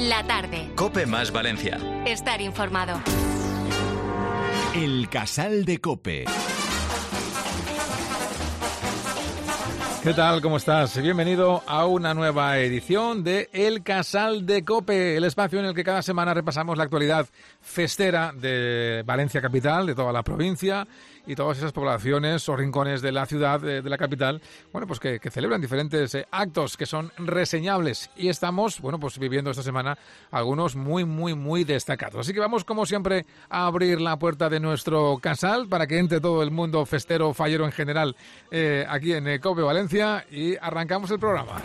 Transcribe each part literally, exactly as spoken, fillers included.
La tarde. COPE más Valencia. Estar informado. El Casal de COPE. ¿Qué tal? ¿Cómo estás? Bienvenido a una nueva edición de El Casal de COPE, el espacio en el que cada semana repasamos la actualidad festera de Valencia capital, de toda la provincia y todas esas poblaciones o rincones de la ciudad, de, de la capital, bueno, pues que, que celebran diferentes eh, actos que son reseñables. Y estamos, bueno, pues viviendo esta semana algunos muy, muy, muy destacados. Así que vamos, como siempre, a abrir la puerta de nuestro casal para que entre todo el mundo festero, fallero en general, eh, aquí en eh, COPE Valencia, y arrancamos el programa.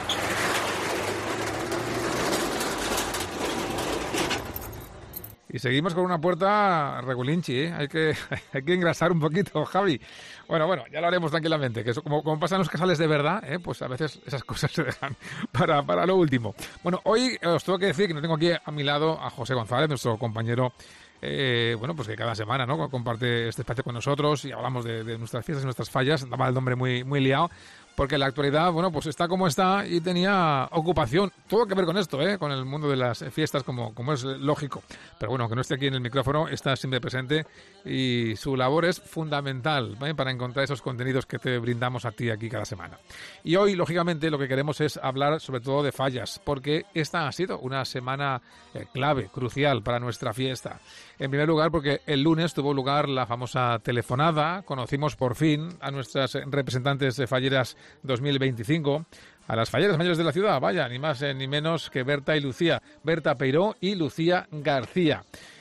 Y seguimos con una puerta regulinchi, ¿eh? Hay que, hay que engrasar un poquito, Javi. Bueno, bueno, ya lo haremos tranquilamente, que eso, como, como pasan los casales de verdad, ¿eh? Pues a veces esas cosas se dejan para, para lo último. Bueno, hoy os tengo que decir que no tengo aquí a mi lado a José González, nuestro compañero, eh, bueno, pues que cada semana, ¿no?, comparte este espacio con nosotros y hablamos de, de nuestras fiestas y nuestras fallas. Andaba el hombre muy, muy liado, porque la actualidad, bueno, pues está como está y tenía ocupación. Todo que ver con esto, ¿eh? Con el mundo de las fiestas, como, como es lógico. Pero bueno, aunque no esté aquí en el micrófono, está siempre presente y su labor es fundamental, ¿eh?, para encontrar esos contenidos que te brindamos a ti aquí cada semana. Y hoy, lógicamente, lo que queremos es hablar sobre todo de fallas, porque esta ha sido una semana eh, clave, crucial para nuestra fiesta. En primer lugar, porque el lunes tuvo lugar la famosa telefonada. Conocimos por fin a nuestras representantes de falleras dos mil veinticinco, a las falleras mayores de la ciudad, vaya, ni más eh, ni menos que Berta y Lucía, Berta Peiró y Lucía García.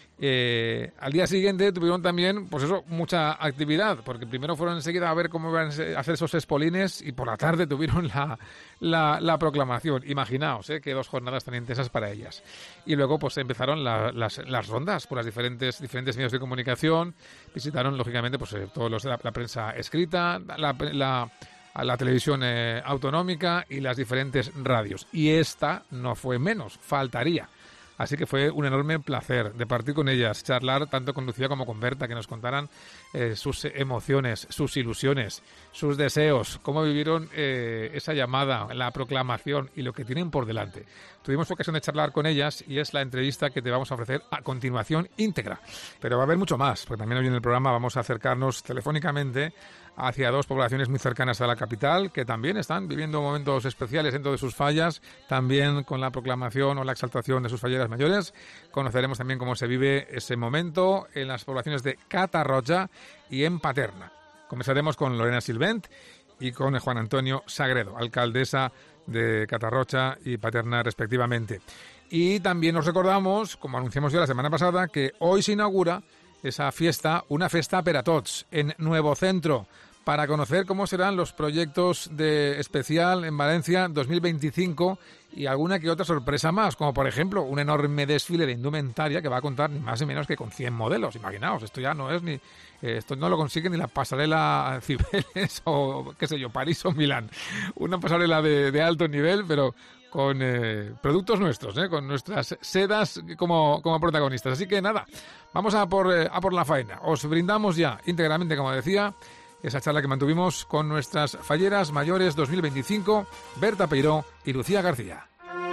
Eh, al día siguiente tuvieron también, pues eso, mucha actividad, porque primero fueron enseguida a ver cómo iban a hacer esos espolines y por la tarde tuvieron la, la, la proclamación. Imaginaos, eh, que dos jornadas tan intensas para ellas. Y luego pues empezaron la, las, las rondas por las diferentes diferentes medios de comunicación. Visitaron, lógicamente, pues eh, todos los de la, la prensa escrita, la, la a la televisión eh, autonómica y las diferentes radios. Y esta no fue menos, faltaría. Así que fue un enorme placer de partir con ellas, charlar tanto con Lucía como con Berta, que nos contaran eh, sus emociones, sus ilusiones, sus deseos, cómo vivieron eh, esa llamada, la proclamación y lo que tienen por delante. Tuvimos ocasión de charlar con ellas y es la entrevista que te vamos a ofrecer a continuación íntegra. Pero va a haber mucho más, porque también hoy en el programa vamos a acercarnos telefónicamente hacia dos poblaciones muy cercanas a la capital, que también están viviendo momentos especiales dentro de sus fallas, también con la proclamación o la exaltación de sus falleras mayores. Conoceremos también cómo se vive ese momento en las poblaciones de Catarroja y en Paterna. Comenzaremos con Lorena Silvent y con Juan Antonio Sagredo, alcaldesa de Catarroja y Paterna respectivamente. Y también nos recordamos, como anunciamos ya la semana pasada, que hoy se inaugura esa fiesta, una festa per a tots, en Nuevo Centro, para conocer cómo serán los proyectos de especial en Valencia dos mil veinticinco y alguna que otra sorpresa más, como por ejemplo un enorme desfile de indumentaria que va a contar ni más ni menos que con cien modelos. Imaginaos, esto ya no es ni... Eh, esto no lo consigue ni la pasarela Cibeles o, qué sé yo, París o Milán. Una pasarela de, de alto nivel, pero con eh, productos nuestros, eh, con nuestras sedas como, como protagonistas. Así que nada, vamos a por, eh, a por la faena. Os brindamos ya íntegramente, como decía, esa charla que mantuvimos con nuestras falleras mayores dos mil veinticinco, Berta Peiró y Lucía García.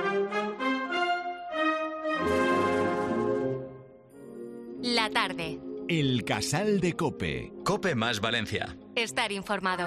La tarde. El Casal de COPE. COPE más Valencia. Estar informado.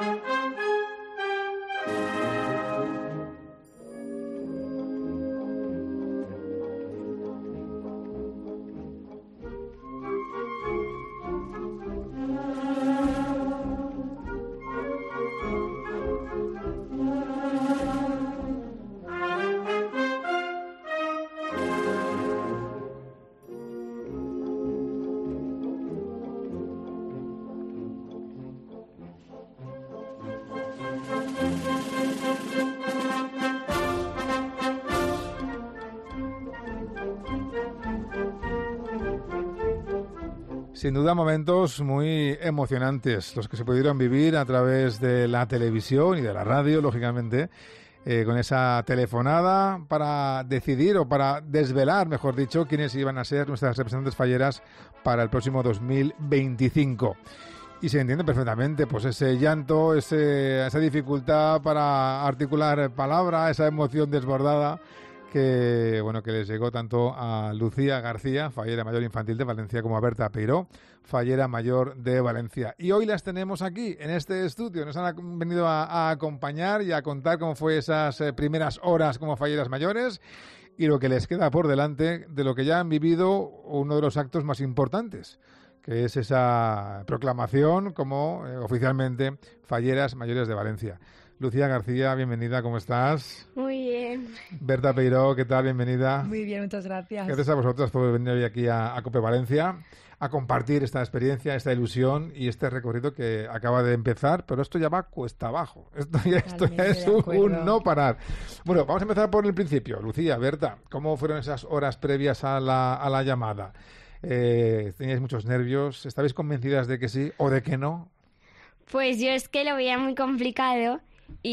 Sin duda momentos muy emocionantes los que se pudieron vivir a través de la televisión y de la radio, lógicamente, eh, con esa telefonada para decidir o para desvelar, mejor dicho, quiénes iban a ser nuestras representantes falleras para el próximo dos mil veinticinco. Y se entiende perfectamente pues ese llanto, ese, esa dificultad para articular palabra, esa emoción desbordada que bueno que les llegó tanto a Lucía García, fallera mayor infantil de Valencia, como a Berta Peiró, fallera mayor de Valencia. Y hoy las tenemos aquí, en este estudio. Nos han venido a, a acompañar y a contar cómo fue esas eh, primeras horas como falleras mayores y lo que les queda por delante de lo que ya han vivido uno de los actos más importantes, que es esa proclamación como eh, oficialmente falleras mayores de Valencia. Lucía García, bienvenida, ¿cómo estás? Muy bien. Berta Peiró, ¿qué tal? Bienvenida. Muy bien, muchas gracias. Gracias a vosotras por venir hoy aquí a, a COPE Valencia a compartir esta experiencia, esta ilusión y este recorrido que acaba de empezar, pero esto ya va cuesta abajo. Esto ya, esto ya es un, un no parar. Bueno, vamos a empezar por el principio. Lucía, Berta, ¿cómo fueron esas horas previas a la, a la llamada? Eh, ¿Teníais muchos nervios? ¿Estabais convencidas de que sí o de que no? Pues yo es que lo veía muy complicado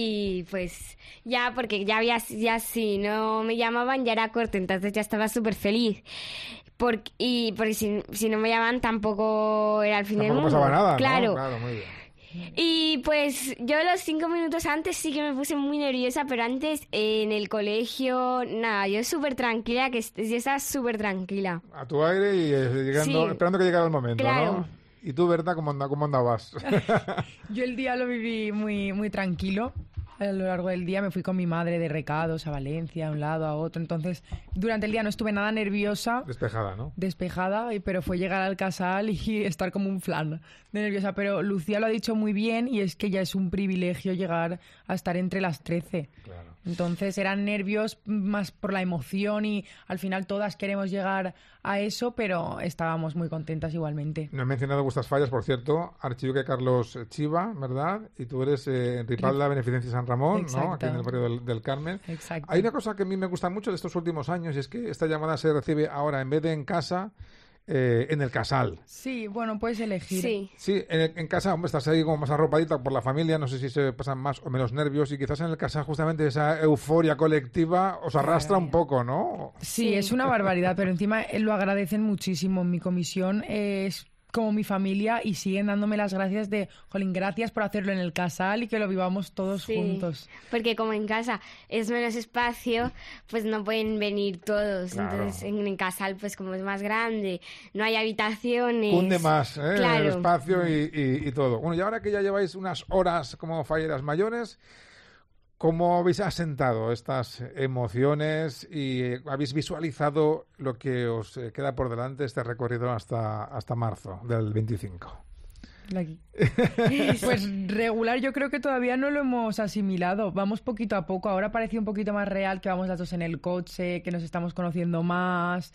y pues ya, porque ya había, ya si no me llamaban ya era corto, entonces ya estaba súper feliz. Porque, y porque si, si no me llamaban tampoco era el fin del mundo. Tampoco pasaba nada, claro. ¿no? Claro, muy bien. Y pues yo los cinco minutos antes sí que me puse muy nerviosa, pero antes eh, en el colegio, nada, yo súper tranquila, que yo estaba súper tranquila. A tu aire y eh, llegando, Sí. esperando que llegara el momento, Claro. ¿no? ¿Y tú, Berta, cómo, anda, cómo andabas? Yo el día lo viví muy, muy tranquilo. A lo largo del día me fui con mi madre de recados a Valencia, a un lado, a otro. Entonces, durante el día no estuve nada nerviosa, Despejada, ¿no? despejada, y- pero fue llegar al casal y estar como un flan de nerviosa. Pero Lucía lo ha dicho muy bien y es que ya es un privilegio llegar a estar entre las trece. Claro. Entonces eran nervios más por la emoción y al final todas queremos llegar a eso, pero estábamos muy contentas igualmente. No he mencionado vuestras fallas, por cierto. Archiduque Carlos Chiva, ¿verdad? Y tú eres eh, Ripalda Beneficencia San Ramón, ¿no? Exacto. Aquí en el barrio del, del Carmen. Exacto. Hay una cosa que a mí me gusta mucho de estos últimos años y es que esta llamada se recibe ahora, en vez de en casa, eh, en el casal. Sí, bueno, puedes elegir. Sí. Sí, en, en casa, hombre, estás ahí como más arropadita por la familia, no sé si se pasan más o menos nervios y quizás en el casal justamente esa euforia colectiva os arrastra un poco, ¿no? Sí, es una barbaridad, pero encima eh, lo agradecen muchísimo. Mi comisión es como mi familia y siguen dándome las gracias de, jolín, gracias por hacerlo en el casal y que lo vivamos todos Sí, juntos. porque como en casa es menos espacio, pues no pueden venir todos. Claro. Entonces en el casal, pues como es más grande, no hay habitaciones. Cunde más, ¿eh? Claro. El espacio y, y- y todo. Bueno, y ahora que ya lleváis unas horas como falleras mayores, ¿cómo habéis asentado estas emociones y eh, habéis visualizado lo que os eh, queda por delante, este recorrido hasta, hasta marzo del veinticinco? Aquí. Pues regular, yo creo que todavía no lo hemos asimilado. Vamos poquito a poco. Ahora parece un poquito más real que vamos las dos en el coche, que nos estamos conociendo más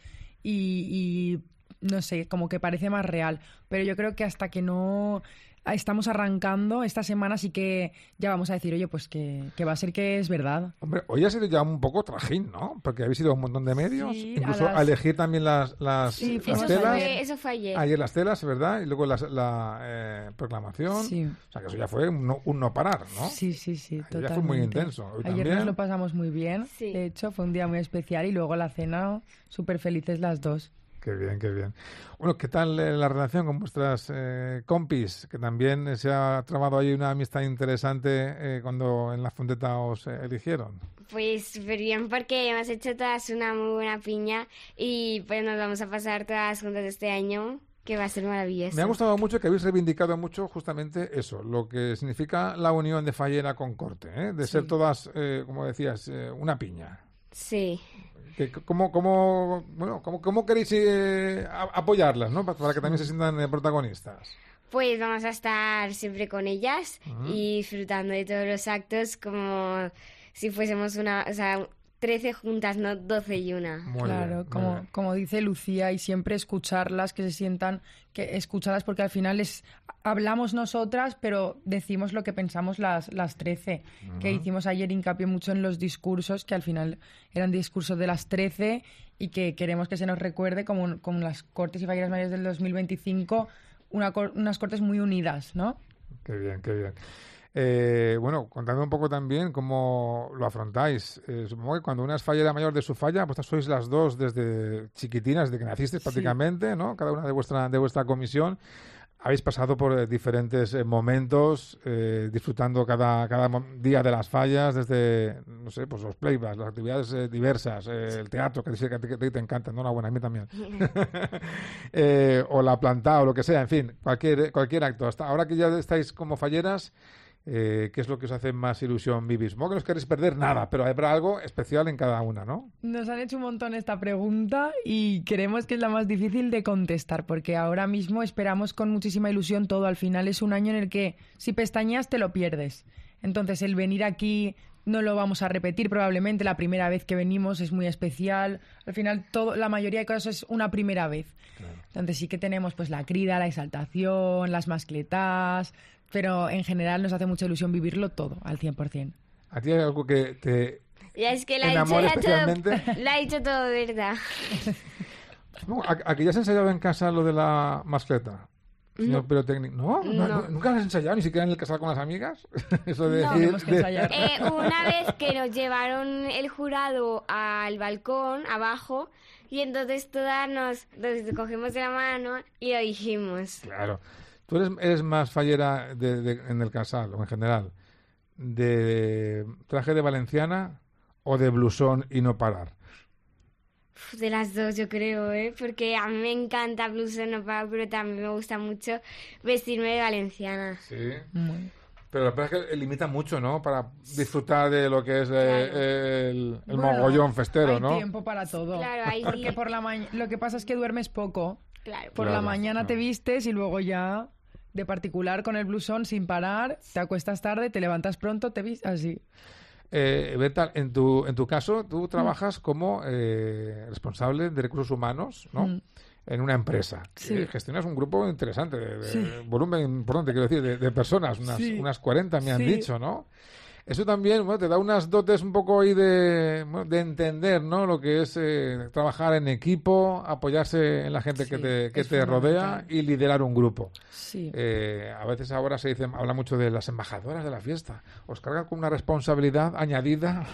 y, y no sé, como que parece más real. Pero yo creo que hasta que no estamos arrancando esta semana sí que ya vamos a decir, oye, pues que, que va a ser que es verdad. Hombre, hoy ha sido ya un poco trajín, ¿no? Porque habéis ido a un montón de medios, Sí, incluso a a, las- elegir también las, las, Sí, las fuimos Eso telas. fue, eso fue ayer. Ayer las telas, ¿verdad? Y luego las- la eh, proclamación. Sí. O sea, que eso ya fue un no, un no parar, ¿no? Sí, sí, sí, Ayer totalmente. ya fue muy intenso. Hoy Ayer también. nos lo pasamos muy bien. Sí. De hecho, fue un día muy especial y luego la cena, súper felices las dos. Qué bien, qué bien. Bueno, ¿qué tal eh, la relación con vuestras eh, compis? Que también eh, se ha trabado ahí una amistad interesante eh, cuando en la fundeta os eh, eligieron. Pues súper bien, porque hemos hecho todas una muy buena piña y pues nos vamos a pasar todas juntas este año, que va a ser maravilloso. Me ha gustado mucho que habéis reivindicado mucho justamente eso, lo que significa la unión de Fallera con Corte, ¿eh? de ser todas, eh, como decías, eh, una piña. Sí. Que, ¿Cómo, cómo, bueno, cómo, cómo queréis eh, a- apoyarlas, ¿no? Pa- para que también se sientan eh, protagonistas? Pues vamos a estar siempre con ellas y disfrutando de todos los actos como si fuésemos una, o sea, trece juntas, no doce y una. Muy Claro, bien, muy como, bien. como dice Lucía, y siempre escucharlas, que se sientan que escuchadas, porque al final es hablamos nosotras, pero decimos lo que pensamos las, las trece, que hicimos ayer hincapié mucho en los discursos, que al final eran discursos de las trece y que queremos que se nos recuerde como, como las Cortes y Falleras Mayores del dos mil veinticinco, una, cor- unas Cortes muy unidas, ¿no? Qué bien, qué bien. Eh, bueno, contadme un poco también cómo lo afrontáis. Eh, supongo que cuando una es fallera mayor de su falla, vosotras sois las dos desde chiquitinas, desde que nacisteis prácticamente, ¿no? Cada una de vuestra de vuestra comisión. habéis pasado por eh, diferentes eh, momentos, eh, disfrutando cada, cada mo- día de las fallas, desde, no sé, pues los playbacks, las actividades eh, diversas, eh, el teatro, que, dice que a ti que te encanta, enhorabuena, a mí también. eh, o la planta, o lo que sea, en fin, cualquier, cualquier acto. Hasta ahora que ya estáis como falleras, eh, ¿qué es lo que os hace más ilusión vivir? Supongo que no os queréis perder nada, pero habrá algo especial en cada una, ¿no? Nos han hecho un montón esta pregunta y creemos que es la más difícil de contestar porque ahora mismo esperamos con muchísima ilusión todo. Al final es un año en el que si pestañeas te lo pierdes. Entonces el venir aquí no lo vamos a repetir probablemente. La primera vez que venimos es muy especial. Al final todo, la mayoría de cosas es una primera vez. Claro. Entonces sí que tenemos pues la crida, la exaltación, las mascletas, pero en general nos hace mucha ilusión vivirlo todo al cien por ciento. ¿A ti hay algo que te Ya es que la ha dicho, enamore ya especialmente? todo, la ha dicho todo, ¿verdad? No, ¿a, a que ya has ensayado en casa lo de la mascleta? Señor No. pirotécnico. ¿No? ¿No? No. ¿Nunca lo has ensayado? ¿Ni siquiera en el casal con las amigas? Eso de No. decir- Tenemos que de- ensayar. Eh, una vez que nos llevaron el jurado al balcón, abajo, y entonces todas nos, nos cogimos de la mano y lo dijimos. Claro. ¿Tú eres, eres más fallera de, de- en el casal o en general de traje de valenciana o de blusón y no parar? Uf, de las dos, yo creo, ¿eh? Porque a mí me encanta blusa, no pago, pero también me gusta mucho vestirme de valenciana. Sí. Muy. Pero la verdad es que limita mucho, ¿no? Para disfrutar de lo que es eh, Claro. el, el Bueno, mogollón festero, hay ¿no? tiempo para todo. Claro, ahí Porque sí. por la ma- lo que pasa es que duermes poco. Claro. Por Claro, la mañana te claro. vistes y luego ya de particular con el blusón sin parar, te acuestas tarde, te levantas pronto, te vistes así. Eh, Berta, en tu, en tu caso, tú trabajas como eh, responsable de recursos humanos, ¿no? Mm. En una empresa. Sí. Eh, gestionas un grupo interesante, de, de Sí. volumen importante, quiero decir, de, de personas, unas, Sí. unas cuarenta me han Sí. dicho, ¿no? Eso también, bueno, te da unas dotes un poco ahí de, bueno, de entender, ¿no? Lo que es eh, trabajar en equipo, apoyarse en la gente que Sí, te, que es te rodea fundamental. y liderar un grupo. Sí. Eh, a veces ahora se dice, habla mucho de las embajadoras de la fiesta. Os cargan con una responsabilidad añadida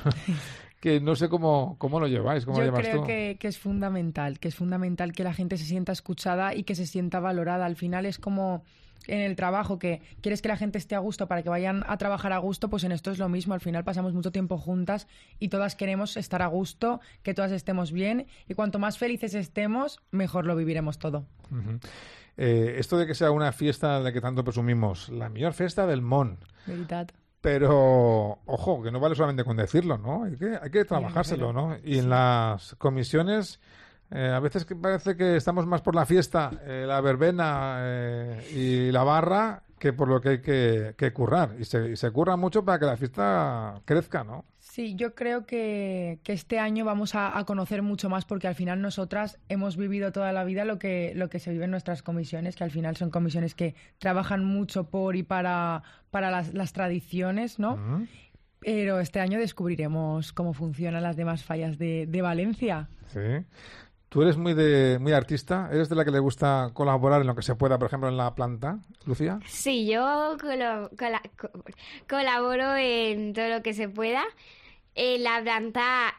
que no sé cómo, cómo lo lleváis, cómo lo Yo llevas creo tú. que, que es fundamental, que es fundamental que la gente se sienta escuchada y que se sienta valorada. Al final es como en el trabajo, que quieres que la gente esté a gusto para que vayan a trabajar a gusto, pues en esto es lo mismo. Al final pasamos mucho tiempo juntas y todas queremos estar a gusto, que todas estemos bien, y cuanto más felices estemos, mejor lo viviremos todo. Ujú. Eh, esto de que sea una fiesta de la que tanto presumimos, la mejor fiesta del Mon. Veritat. Pero, ojo, que no vale solamente con decirlo, ¿no? Hay que, hay que trabajárselo, ¿no? Y en las comisiones, eh, a veces que parece que estamos más por la fiesta, eh, la verbena eh, y la barra, que por lo que hay que, que currar. Y se, y se curra mucho para que la fiesta crezca, ¿no? Sí, yo creo que, que este año vamos a, a conocer mucho más porque al final nosotras hemos vivido toda la vida lo que, lo que se vive en nuestras comisiones, que al final son comisiones que trabajan mucho por y para, para las, las tradiciones, ¿no? Ujú. Pero este año descubriremos cómo funcionan las demás fallas de, de Valencia. Sí. Tú eres muy de muy artista, eres de la que le gusta colaborar en lo que se pueda, por ejemplo, en la planta, Lucía. Sí, yo colo- cola- co- colaboro en todo lo que se pueda. En la planta,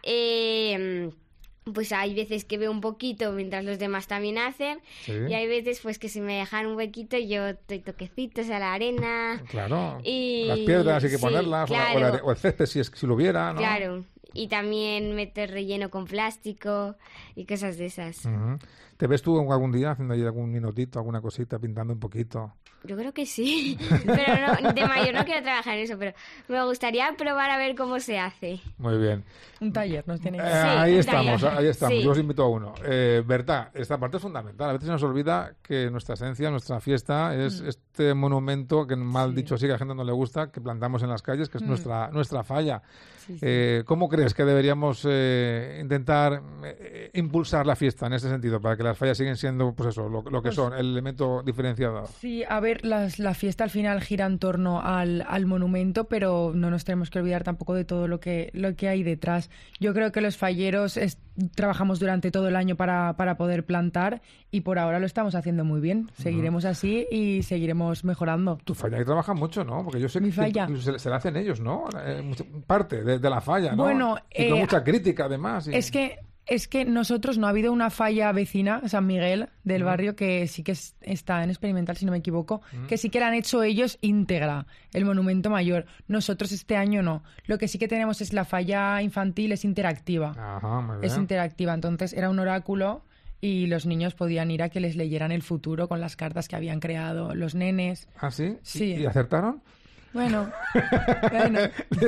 eh, pues hay veces que veo un poquito mientras los demás también hacen. Sí. Y hay veces pues que si me dejan un huequito yo doy toquecitos a la arena. Claro. Y- Las piedras hay que sí, ponerlas, o la- o, claro. la- o el césped si, es, si lo hubiera, ¿no? Claro. Y también meter relleno con plástico y cosas de esas. Ujú. ¿Te ves tú algún día haciendo ahí algún minutito, alguna cosita, pintando un poquito? Yo creo que sí. Pero no, de mayor no quiero trabajar en eso, pero me gustaría probar a ver cómo se hace. Muy bien. Un taller nos tiene que Eh, Sí, ahí un estamos, taller. ahí estamos. Sí. Yo os invito a uno. Eh, Berta, esta parte es fundamental. A veces se nos olvida que nuestra esencia, nuestra fiesta, es este monumento que, mal Sí. dicho así, que a la gente no le gusta, que plantamos en las calles, que es Mm. nuestra, nuestra falla. Sí, sí. Eh, ¿Cómo crees que deberíamos eh, intentar eh, impulsar la fiesta en ese sentido, para que las fallas siguen siendo, pues eso, lo, lo que Pues- son, el elemento diferenciador? Sí, a ver, las- la fiesta al final gira en torno al, al monumento, pero no nos tenemos que olvidar tampoco de todo lo que, lo que hay detrás. Yo creo que los falleros es- trabajamos durante todo el año para, para poder plantar y por ahora lo estamos haciendo muy bien. Seguiremos así y seguiremos mejorando. Tu falla ahí trabaja mucho, ¿no? Porque yo sé Mi que falla. incluso se, se la hacen ellos, ¿no? Eh, mucha- parte de, de la falla, ¿no? Bueno, y con eh, mucha crítica, además. y- Es que Es que nosotros no ha habido una falla vecina, San Miguel, del Mm. barrio, que sí que es- está en experimental, si no me equivoco, que sí que la han hecho ellos íntegra, el monumento mayor. Nosotros este año no. Lo que sí que tenemos es la falla infantil, es interactiva. Ajá, muy bien. Es interactiva, entonces era un oráculo y los niños podían ir a que les leyeran el futuro con las cartas que habían creado los nenes. ¿Ah, sí? Sí. ¿Y, y acertaron? Bueno, bueno.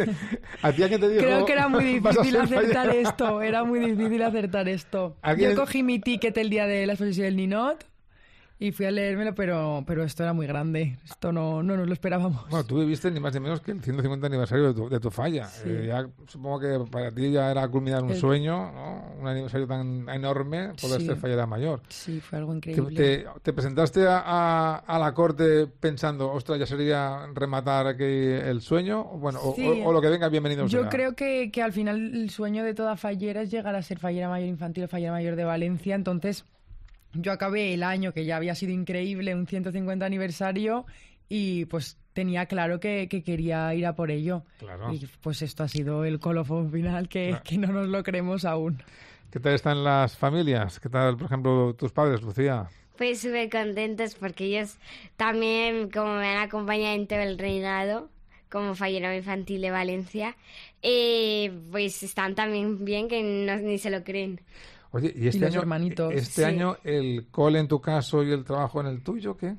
¿A ti alguien te dijo? Creo que era muy "Vas a difícil ser acertar fallera"? esto, era muy difícil acertar esto. ¿Alguien- Yo cogí mi ticket el día de la exposición del Ninot y fui a leérmelo, pero, pero esto era muy grande, esto no, no nos lo esperábamos. Bueno, tú viviste ni más ni menos que el ciento cincuenta aniversario de tu, de tu falla. Sí. Eh, ya, supongo que para ti ya era culminar un El- sueño, ¿no? Un aniversario tan enorme, poder Sí. ser fallera mayor. Sí, fue algo ¿Te, increíble. te- te presentaste a, a- a la corte pensando, ostras, ya sería rematar aquí el sueño? O Bueno, o- Sí. o, o lo que venga, bienvenido Yo será. creo que, que al final el sueño de toda fallera es llegar a ser fallera mayor infantil o fallera mayor de Valencia. Entonces, yo acabé el año que ya había sido increíble, un ciento cincuenta aniversario, y pues tenía claro que, que quería ir a por ello. Claro. Y pues esto ha sido el colofón final, que, Claro. que no nos lo creemos aún. ¿Qué tal están las familias? ¿Qué tal, por ejemplo, tus padres, Lucía? Pues súper contentos porque ellos también, como me han acompañado en todo el reinado, como fallera infantil de Valencia, eh, pues están también bien que no, ni se lo creen. Oye, ¿y este los año, hermanitos. este Sí. año el cole en tu caso y el trabajo en el tuyo, qué?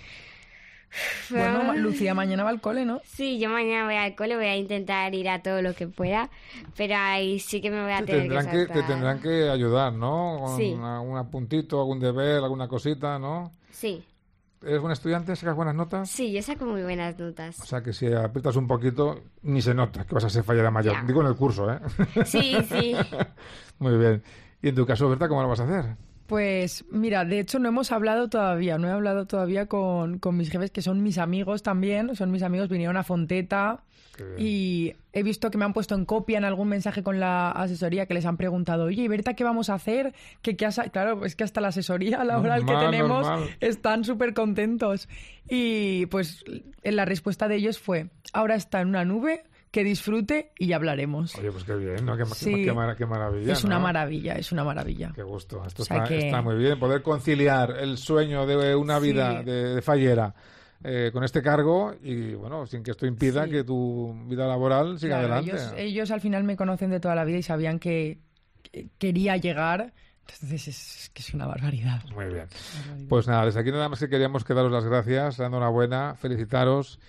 Bueno, ma- Lucía mañana va al cole, ¿no? Sí, yo mañana voy al cole, voy a intentar ir a todo lo que pueda, pero ahí sí que me voy a Te tener tendrán que que, te saltar. tendrán que ayudar, ¿no? Con Sí. algún apuntito, algún deber, alguna cosita, ¿no? Sí, ¿Eres buen estudiante? ¿Sacas buenas notas? sí, yo saco muy buenas O notas. sea que si aprietas un poquito, ni se nota que vas a ser fallera mayor. Ya. Digo en el curso, ¿eh? Sí, sí. Muy bien. ¿Y en tu caso, Berta, cómo lo vas a hacer? Pues mira, de hecho no hemos hablado todavía, no he hablado todavía con, con mis jefes, que son mis amigos también, son mis amigos, vinieron a Fonteta Qué bien. y he visto que me han puesto en copia en algún mensaje con la asesoría, que les han preguntado, oye, ¿y Berta qué vamos a hacer? ¿Qué, qué has ha-?". Claro, es que hasta la asesoría laboral Normal, que tenemos normal. están súper contentos. Y pues en la respuesta de ellos fue, ahora está en una nube, que disfrute y ya hablaremos. Oye, pues qué bien, ¿no? Qué, qué- Sí. qué mara- qué maravilla, Es una ¿no? maravilla, es una maravilla. Qué gusto. Esto O sea está, que- está muy bien. Poder conciliar el sueño de una Sí. vida de, de fallera eh, con este cargo y, bueno, sin que esto impida Sí. que tu vida laboral siga Claro, adelante. Ellos, ellos al final me conocen de toda la vida y sabían que, que quería llegar. Entonces es, es que es una barbaridad. Muy bien. Barbaridad. Pues nada, desde aquí nada más que queríamos que daros las gracias, la enhorabuena, felicitaros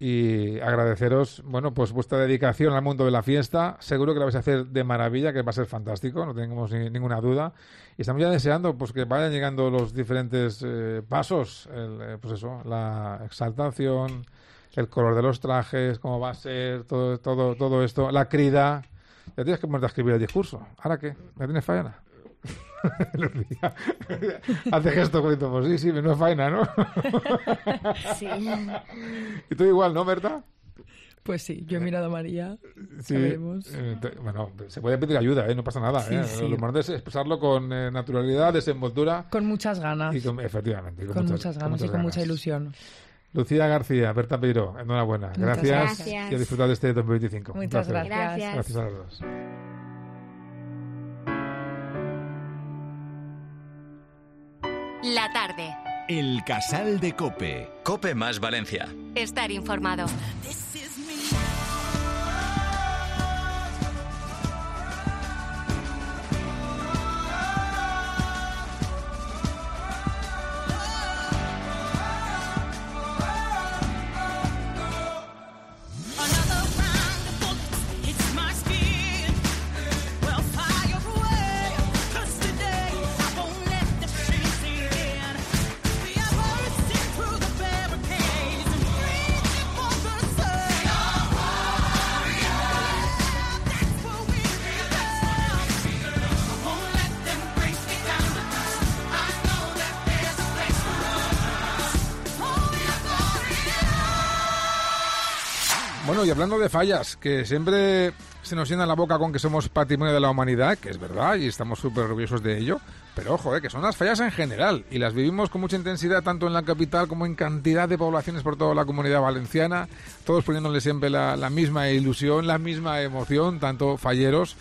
y agradeceros, bueno, pues vuestra dedicación al mundo de la fiesta. Seguro que la vais a hacer de maravilla, que va a ser fantástico, no tenemos ni- ninguna duda. Y estamos ya deseando pues que vayan llegando los diferentes eh, pasos, el, eh, pues eso, la exaltación, el color de los trajes, cómo va a ser, todo, todo, todo esto, la crida. Ya tienes que ponerte a escribir el discurso. ¿Ahora qué? ¿Ya tienes faena? Lucía hace gesto como diciendo, pues sí, sí, menuda faena, ¿no? Sí. Y tú igual, ¿no, Berta? Pues sí, yo he mirado a María. Sí. Ya veremos. Eh, te- bueno, se puede pedir ayuda, ¿eh? No pasa nada. Sí, ¿eh? sí. Lo importante es expresarlo con eh, naturalidad, desenvoltura Con muchas ganas. y con, efectivamente. y con, muchas, ganas y con mucha ilusión. Lucía García, Berta Peiro, enhorabuena. Muchas Gracias, gracias. y a disfrutar de este dos mil veinticinco. Un Muchas placer. gracias. Gracias. Gracias a los dos. La tarde. El Casal de Cope. Cope más Valencia. Estar informado. Another round of bullets hits my skin. Well, fire away, 'cause today I won't let the shame sink in. We are bursting through the barricades and reaching for the sun. We are warriors. That's what we become. I won't let them break me down to dust. I know that there's a place for us. Oh, we are glorious. Bueno, y hablando de fallas, que siempre se nos llena la boca con que somos patrimonio de la humanidad, que es verdad, y estamos súper orgullosos de ello, pero ojo, eh, que son las fallas en general, y las vivimos con mucha intensidad tanto en la capital como en cantidad de poblaciones por toda la comunidad valenciana, todos poniéndole siempre la, la misma ilusión, la misma emoción, tanto falleros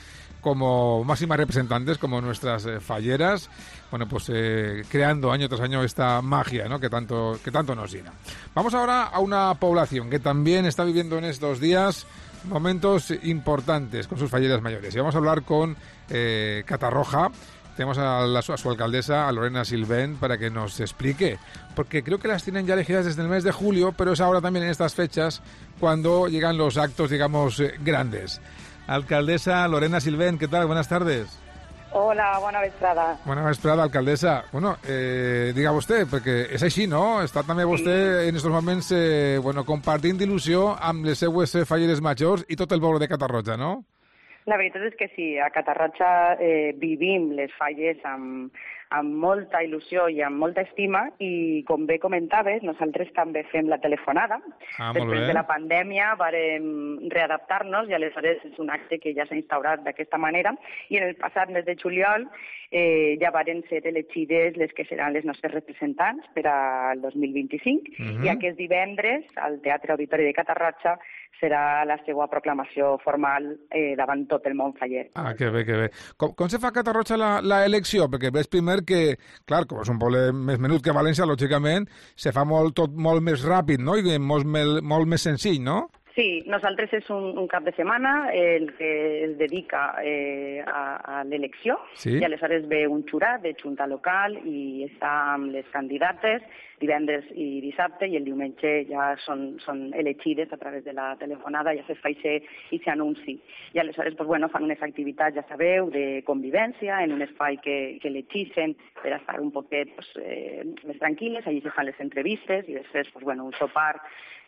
como máximas representantes, como nuestras eh, falleras, bueno, pues eh, creando año tras año esta magia, ¿no? que tanto que tanto nos llena. Vamos ahora a una población que también está viviendo en estos días momentos importantes con sus falleras mayores. Y vamos a hablar con eh, Catarroja. Tenemos a, la, a su alcaldesa, a Lorena Silvent, para que nos explique, porque creo que las tienen ya elegidas desde el mes de julio, pero es ahora también en estas fechas cuando llegan los actos, digamos, eh, grandes. Alcaldesa Lorena Silvent, ¿qué tal? Buenas tardes. Hola, bona vesprada. Bona vesprada, alcaldessa. Bueno, eh, diga vostè, perquè és així, no? Està també vostè sí. en aquests moments eh, bueno, compartint il·lusió amb les seues falleres majors i tot el poble de Catarroja, no? La veritat és que sí, a Catarroja eh, vivim les falles amb, amb molta il·lusió i amb molta estima i, com bé comentaves, nosaltres també fem la telefonada. Ah, Després de la pandèmia vàrem readaptar-nos i aleshores és un acte que ja s'ha instaurat d'aquesta manera i en el passat mes de juliol eh, ja varen ser elegides les que seran les nostres representants per al dos mil vint-i-cinc uh-huh. i aquest divendres al Teatre Auditori de Catarroja serà la seva proclamació formal eh, davant tot el món faller. Ah, que bé, que bé. Com, com se fa a Catarroja la, la elecció? Perquè veig primer que, clar, com és un poble més menut que València, lògicament, se fa molt, tot molt més ràpid, no? I molt, molt més senzill, no? Sí, nosaltres és un, un cap de setmana el que es dedica eh, a, a l'elecció sí. i aleshores ve un jurat de junta local i està amb les candidates divendres i dissabte i el diumenge ja són, són elegides a través de la telefonada, ja se fa i s'anunci. I aleshores pues, bueno, fan unes activitats, ja sabeu, de convivència en un espai que, que elegixen per estar un poquet pues, eh, més tranquil·les, allí se fan les entrevistes i després pues, bueno, un sopar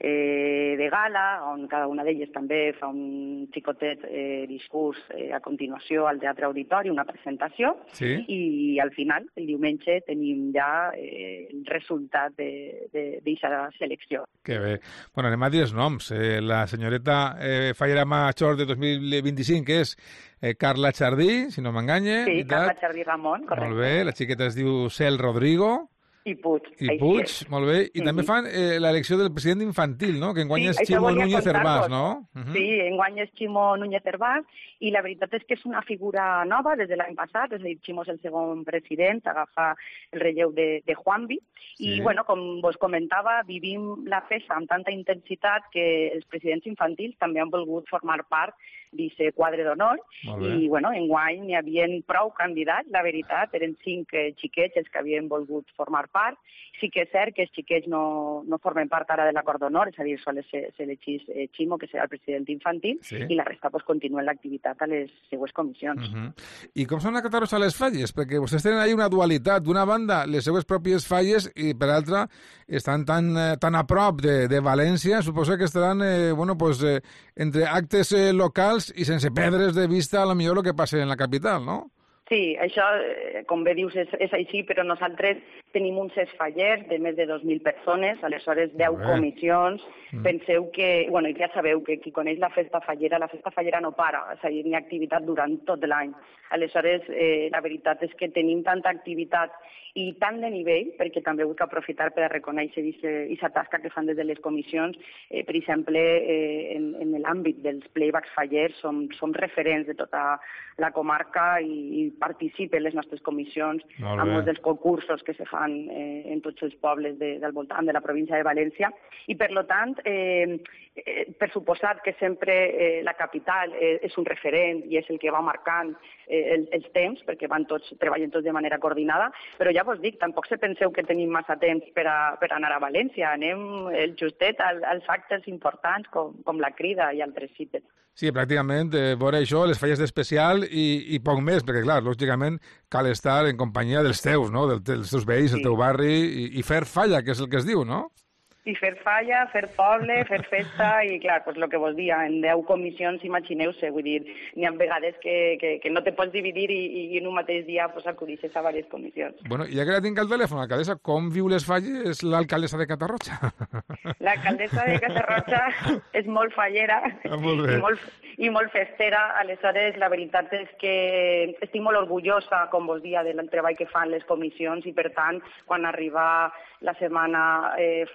eh, de gala on cada una d'elles també fa un xicotet eh, discurs eh, a continuació al Teatre Auditori, una presentació sí. i al final, el diumenge, tenim ja eh, el resultat d'aquesta selecció. Que bé. Bueno, anem a dir els noms. Eh, la senyoreta eh, fallera major de dos mil vint-i-cinc és eh, Carla Chardí, si no m'enganye. Sí, Carla Chardí Ramon, correcte. Molt bé. La xiqueta es diu Cel Rodrigo. I Puig. I Puig, molt bé. I mm-hmm. també fan eh, l'elecció del president infantil, no? Que enguany sí, és Ximo Núñez Hervás, no? Uh-huh. Sí, enguany és Ximo Núñez Hervás i la veritat és que és una figura nova des de l'any passat, és a dir, Ximo és el segon president, agafa el relleu de, de Juanvi i, sí. bueno, com vos comentava, vivim la festa amb tanta intensitat que els presidents infantils també han volgut formar part d'aquest quadre d'honor i, bueno, enguany n'hi havia prou candidats, la veritat, eren cinc eh, xiquets els que havien volgut formar part. Sí que és cert que els xiquets no, no formen part ara de l'acord d'honor, és a dir, sols s'elegís eh, Ximo, que serà el president infantil, sí. i la resta pues, continua l'activitat a les seues comissions. Uh-huh. I com són a Catarroja les falles? Perquè vostès tenen ahí una dualitat. D'una banda, les seues pròpies falles i, per altra, estan tan, tan a prop de, de València, suposo que estaran eh, bueno, pues, eh, entre actes eh, locals i sense perdre's de vista a la millor el que passa en la capital, no? Sí, això, com bé dius, és, és així, però nosaltres tenim uns fallers de més de dos mil persones, aleshores deu comissions. Mm. Penseu que, bueno, ja sabeu que qui coneix la festa fallera, la festa fallera no para, és a dir, n'hi ha activitat durant tot l'any. Aleshores, eh, la veritat és que tenim tanta activitat i tant de nivell, perquè també vull aprofitar per a reconèixer aquesta tasca que fan des de les comissions. Eh, per exemple, eh, en, en l'àmbit dels playbacks fallers som, som referents de tota la comarca i, i participen les nostres comissions en molts dels concursos que se fan eh, en tots els pobles de, del voltant de la província de València. I, per tant, eh, eh, per suposat que sempre eh, la capital eh, és un referent i és el que va marcant eh, el, els temps, perquè van tots, treballen tots de manera coordinada, però ja vos dic, tampoc se penseu que tenim massa temps per, a, per anar a València. Anem el justet al, als actes importants, com, com la Crida i altres cites. Sí, pràcticament, eh, veure això, les falles d'especial i, i poc més, perquè, clar, lògicament cal estar en companyia dels teus, no?, Del, dels teus veïns, sí. El teu barri, i, i fer falla, que és el que es diu, no? I fer falla, fer poble, fer festa, i clar, pues, el que vos dia, en deu comissions, imagineu-se, vull dir, n'hi ha vegades que, que, que no te pots dividir i, i en un mateix dia pues, acudixes a diverses comissions. Bueno, ja que la tinc al telèfon, alcaldessa, com viu les falles l'alcaldessa de Catarroja? L'alcaldessa de Catarroja és molt fallera ah, molt i, molt, i molt festera, aleshores la veritat és que estic molt orgullosa, com vos dia, del treball que fan les comissions i, per tant, quan arriba la setmana eh, fallera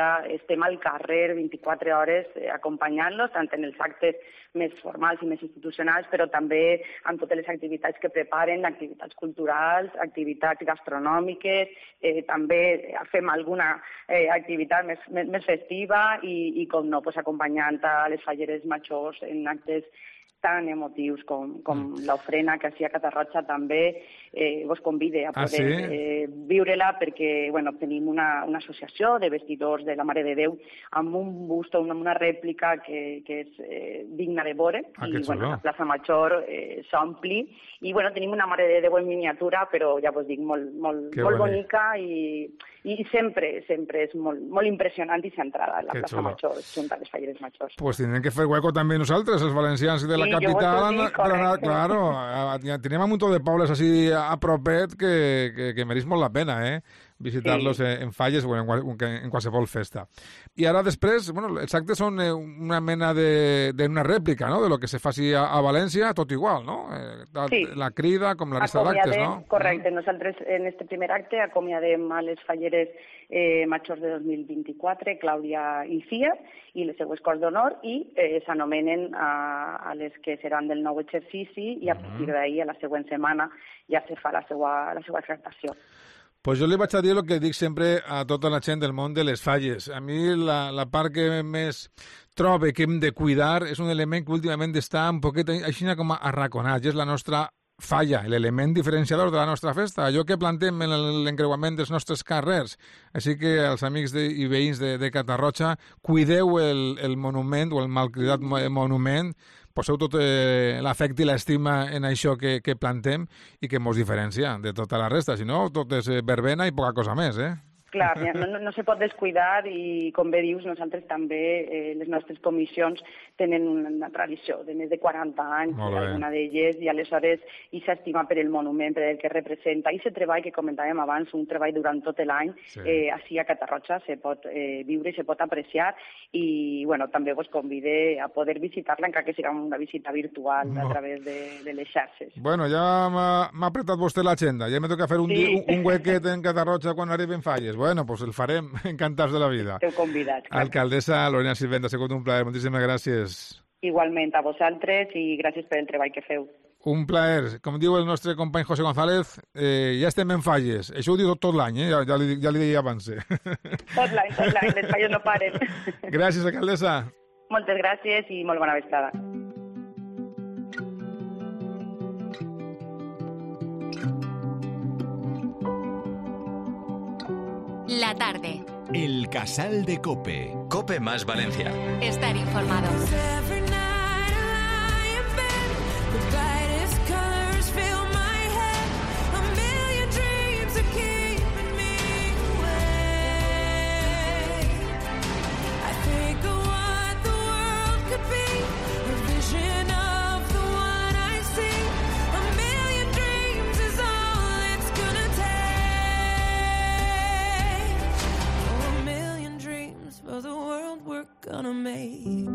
dia estem al carrer vint-i-quatre hores eh, acompanyant-los, tant en els actes més formals i més institucionals, però també amb totes les activitats que preparen, activitats culturals, activitats gastronòmiques, eh, també fem alguna eh, activitat més, més, més festiva i, i com no, pues, acompanyant a les falleres majors en actes tan emotius com, com mm. l'ofrena que així a Catarroja també eh, vos convide a poder ah, sí? eh, viure-la perquè bueno, tenim una, una associació de vestidors de la Mare de Déu amb un busto, una, una rèplica que, que és eh, digna de veure ah, i bueno, la plaça Major eh, s'ompli i bueno, tenim una Mare de Déu en miniatura però ja vos dic, molt, molt, molt bonica i, i sempre, sempre és molt, molt impressionant i centrada en la que plaça xulo. Major, junta a les falleres majors. Pues tindrem que fer hueco també nosaltres, els valencians de la Sí, capital, jo per anar, claro, ja tenim un munt de pobles així a propet que, que, que mereix molt la pena, eh? visitar-los sí. en falles o en, en qualsevol festa. I ara després, bueno, els actes són una mena de, de una rèplica, no?, de lo que se faci a, a València, tot igual, no? Eh, la, sí. la crida com la resta d'actes, no? Correcte, nosaltres en este primer acte acomiadem a les falleres eh, majors de dos mil vint-i-quatre, Clàudia i Cia, i les seues corts d'honor, i eh, s'anomenen a, a les que seran del nou exercici, i a partir d'ahir, a la següent setmana, ja se fa la seva, la seva exaltació. Pues jo li vaig a dir el que dic sempre a tota la gent del món de les falles. A mi la, la part que més trobe que hem de cuidar és un element que últimament està un poquet així com arraconat, i és la nostra falla, l'element diferenciador de la nostra festa, allò que plantem en l'encreuament dels nostres carrers. Així que els amics de, i veïns de, de Catarroja, cuideu el, el monument o el malcridat monument, poseu tot eh, l'afecte i l'estima en això que, que plantem i que mos diferencia de tota la resta. Si no, tot és verbena i poca cosa més, eh? Clar, no, no, no se pot descuidar i, com bé dius, nosaltres també, eh, les nostres comissions tenen una tradició de més de quaranta anys, alguna d'elles, i aleshores i s'estima per el monument, per el que representa, i aquest treball que comentàvem abans, un treball durant tot l'any, sí. eh, així a Catarroja se pot eh, viure i se pot apreciar, i bueno, també vos convide a poder visitar-la, encara que sigui una visita virtual no. a través de, de les xarxes. Bueno, ja m'ha apretat vostè l'agenda, ja me toca fer un, sí. un, un huequet en Catarroja quan arriben falles. Bueno, pues el farem, encantats de la vida. Esteu convidats. Clar. Alcaldessa Lorena Sirvent, ha sigut un plaer, moltíssimes gràcies. Igualment a vosaltres i gràcies per el treball que feu. Un plaer. Com diu el nostre company José González, eh, ja estem en falles. Això ho diu tot, tot l'any, eh? ja, ja, li, ja li deia abans. Tot l'any, tot l'any, les falles no paren. Gràcies, alcaldessa. Moltes gràcies i molt bona vesprada. La tarde. El Casal de Cope. Cope más Valencia. Estar informado. Every night I lie in bed, the brightest colors fill my head. A million dreams are keeping me awake. I think of what the world could be, a vision of the one I see. A million dreams is all it's gonna take. Oh, a million dreams for the world we're gonna make.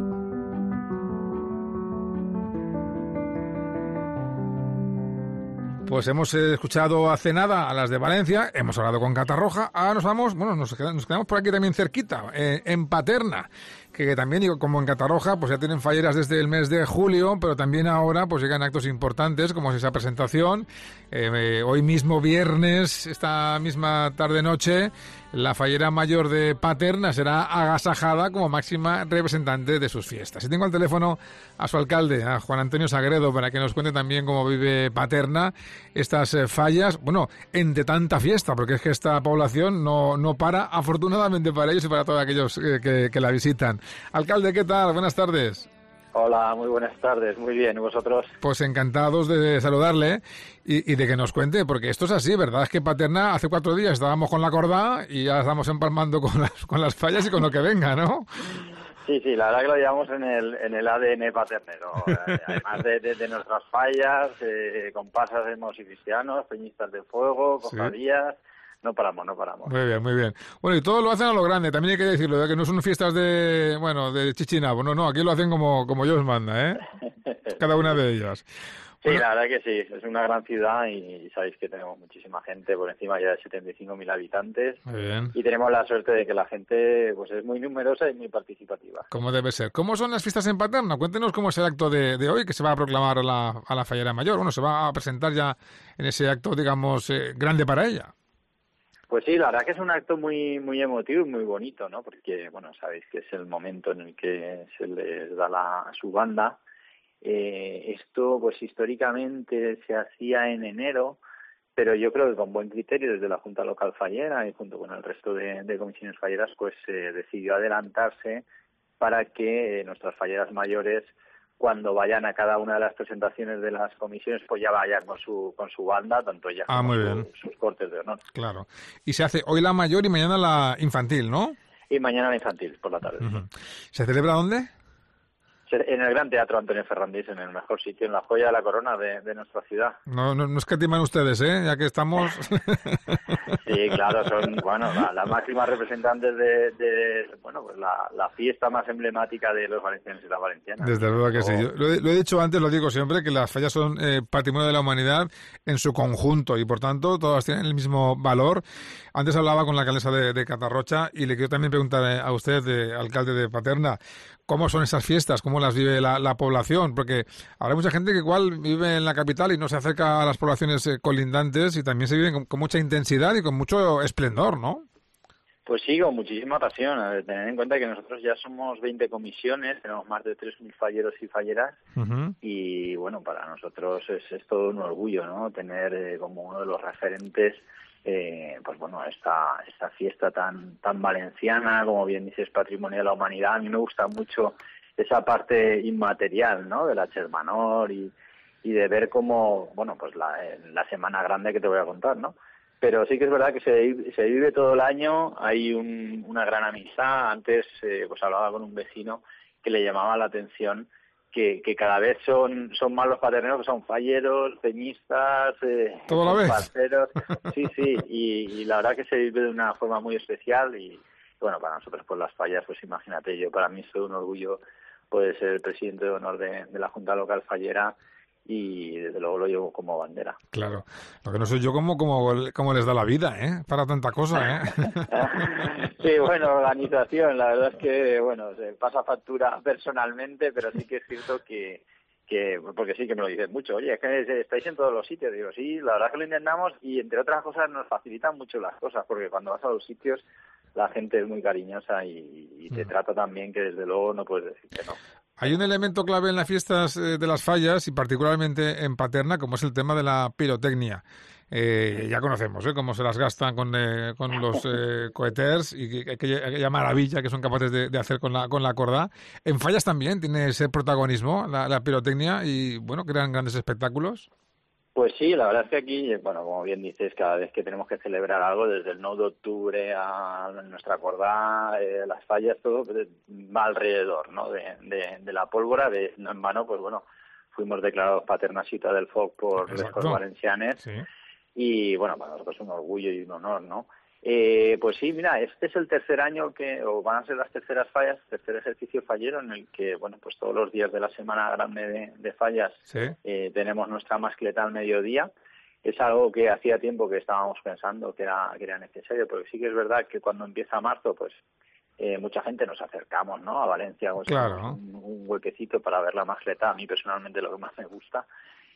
Pues hemos escuchado hace nada a las de Valencia, hemos hablado con Catarroja, ahora nos vamos, bueno, nos quedamos, nos quedamos por aquí también cerquita, eh, en Paterna, que también, como en Catarroja, pues ya tienen falleras desde el mes de julio, pero también ahora pues llegan actos importantes, como es esa presentación. Eh, eh, hoy mismo viernes, esta misma tarde-noche, la fallera mayor de Paterna será agasajada como máxima representante de sus fiestas. Y tengo al teléfono a su alcalde, a Juan Antonio Sagredo, para que nos cuente también cómo vive Paterna estas eh, fallas, bueno, entre tanta fiesta, porque es que esta población no, no para, afortunadamente para ellos y para todos aquellos eh, que, que la visitan. Alcalde, ¿qué tal? Buenas tardes. Hola, muy buenas tardes, muy bien, ¿y vosotros? Pues encantados de saludarle y, y de que nos cuente, porque esto es así, ¿verdad? Es que Paterna, hace cuatro días estábamos con la cordá y ya estamos empalmando con las, con las fallas y con lo que venga, ¿no? Sí, sí, la verdad que lo llevamos en el, en el A D N paternero, además de, de, de nuestras fallas, eh, comparsas de y cristianos, peñistas de fuego, cofradías... ¿Sí? No paramos, no paramos. Muy bien, muy bien. Bueno, y todo lo hacen a lo grande, también hay que decirlo, ¿eh? Que no son fiestas de, bueno, de chichinabo, no, no, aquí lo hacen como, como Dios manda, ¿eh? Cada una de ellas. Sí, la verdad que sí, es una gran ciudad y sabéis que tenemos muchísima gente, por encima ya de setenta y cinco mil habitantes. Muy bien. Y tenemos la suerte de que la gente pues es muy numerosa y muy participativa. Como debe ser. ¿Cómo son las fiestas en Paterna? Cuéntenos cómo es el acto de, de hoy, que se va a proclamar a la, a la Fallera Mayor. Bueno, se va a presentar ya en ese acto, digamos, eh, grande para ella. Pues sí, la verdad que es un acto muy muy emotivo y muy bonito, ¿no? Porque, bueno, sabéis que es el momento en el que se les da la, su banda. Eh, esto, pues históricamente se hacía en enero, pero yo creo que con buen criterio desde la Junta Local Fallera y junto con el resto de, de comisiones falleras, pues se eh, decidió adelantarse para que eh, nuestras falleras mayores, cuando vayan a cada una de las presentaciones de las comisiones, pues ya vayan con su con su banda, tanto ellas ah, como muy su, bien. sus cortes de honor. Claro. Y se hace hoy la mayor y mañana la infantil, ¿no? Y mañana la infantil, por la tarde. Uh-huh. ¿Se celebra dónde? En el Gran Teatro Antonio Ferrandis, en el mejor sitio, en la joya de la corona de, de nuestra ciudad. No, no, no escatiman ustedes, ¿eh? Ya que estamos... Sí, claro, son, bueno, la, la máxima representantes de, de bueno, pues la, la fiesta más emblemática de los valencianos y las valencianas. Desde luego que sí. Yo lo, he, lo he dicho antes, lo digo siempre, que las fallas son eh, patrimonio de la humanidad en su conjunto y, por tanto, todas tienen el mismo valor. Antes hablaba con la alcaldesa de, de Catarrocha y le quiero también preguntar a usted, de, alcalde de Paterna, ¿cómo son esas fiestas? ¿Cómo las vive la, la población? Porque habrá mucha gente que igual vive en la capital y no se acerca a las poblaciones eh, colindantes y también se viven con, con mucha intensidad y con mucho esplendor, ¿no? Pues sí, con muchísima pasión. A ver, tened en cuenta que nosotros ya somos veinte comisiones, tenemos más de tres mil falleros y falleras, uh-huh. y bueno, para nosotros es, es todo un orgullo, ¿no? Tener eh, como uno de los referentes Eh, pues bueno, esta esta fiesta tan tan valenciana, como bien dices, patrimonio de la humanidad. A mí me gusta mucho esa parte inmaterial, ¿no? De la Chermanor y, y de ver cómo, bueno, pues la, la Semana Grande que te voy a contar, ¿no? Pero sí que es verdad que se, se vive todo el año, hay un, una gran amistad. Antes eh, pues hablaba con un vecino que le llamaba la atención Que, que cada vez son son más los paterneros, que son falleros, peñistas, eh, parceros, sí, sí, y, y la verdad que se vive de una forma muy especial y, bueno, para nosotros pues las fallas, pues imagínate, yo para mí es un orgullo poder ser el presidente de honor de, de la Junta Local Fallera y desde luego lo llevo como bandera. Claro, lo que no sé yo cómo, cómo, cómo les da la vida, ¿eh? Para tanta cosa, ¿eh? Sí, bueno, organización, la verdad es que, bueno, se pasa factura personalmente, pero sí que es cierto que, que porque sí que me lo dicen mucho, oye, es que estáis en todos los sitios, digo, sí, la verdad es que lo intentamos y entre otras cosas nos facilitan mucho las cosas, porque cuando vas a los sitios la gente es muy cariñosa y, y te mm. trata tan bien que desde luego no puedes decir que no. Hay un elemento clave en las fiestas eh, de las fallas y particularmente en Paterna, como es el tema de la pirotecnia. Eh, ya conocemos ¿eh? cómo se las gastan con, eh, con los eh, coheters y aquella, aquella maravilla que son capaces de, de hacer con la con la corda. En fallas también tiene ese protagonismo la, la pirotecnia y, bueno, crean grandes espectáculos. Pues sí, la verdad es que aquí, bueno, como bien dices, cada vez que tenemos que celebrar algo, desde el nueve de octubre a nuestra cordá, eh, las fallas, todo pues, va alrededor, ¿no? De, de, de la pólvora, de no en vano, pues bueno, fuimos declarados Paterna Ciutat del Foc por los Corts Valencianes, sí. Y bueno, para nosotros es un orgullo y un honor, ¿no? Eh, pues sí, mira, este es el tercer año que, o van a ser las terceras fallas, tercer ejercicio fallero en el que, bueno, pues todos los días de la Semana Grande de, de fallas ¿sí? eh, tenemos nuestra mascleta al mediodía. Es algo que hacía tiempo que estábamos pensando que era, que era necesario, porque sí que es verdad que cuando empieza marzo, pues eh, mucha gente nos acercamos, ¿no? A Valencia, pues, claro. un, un huequecito para ver la mascleta, a mí personalmente lo que más me gusta.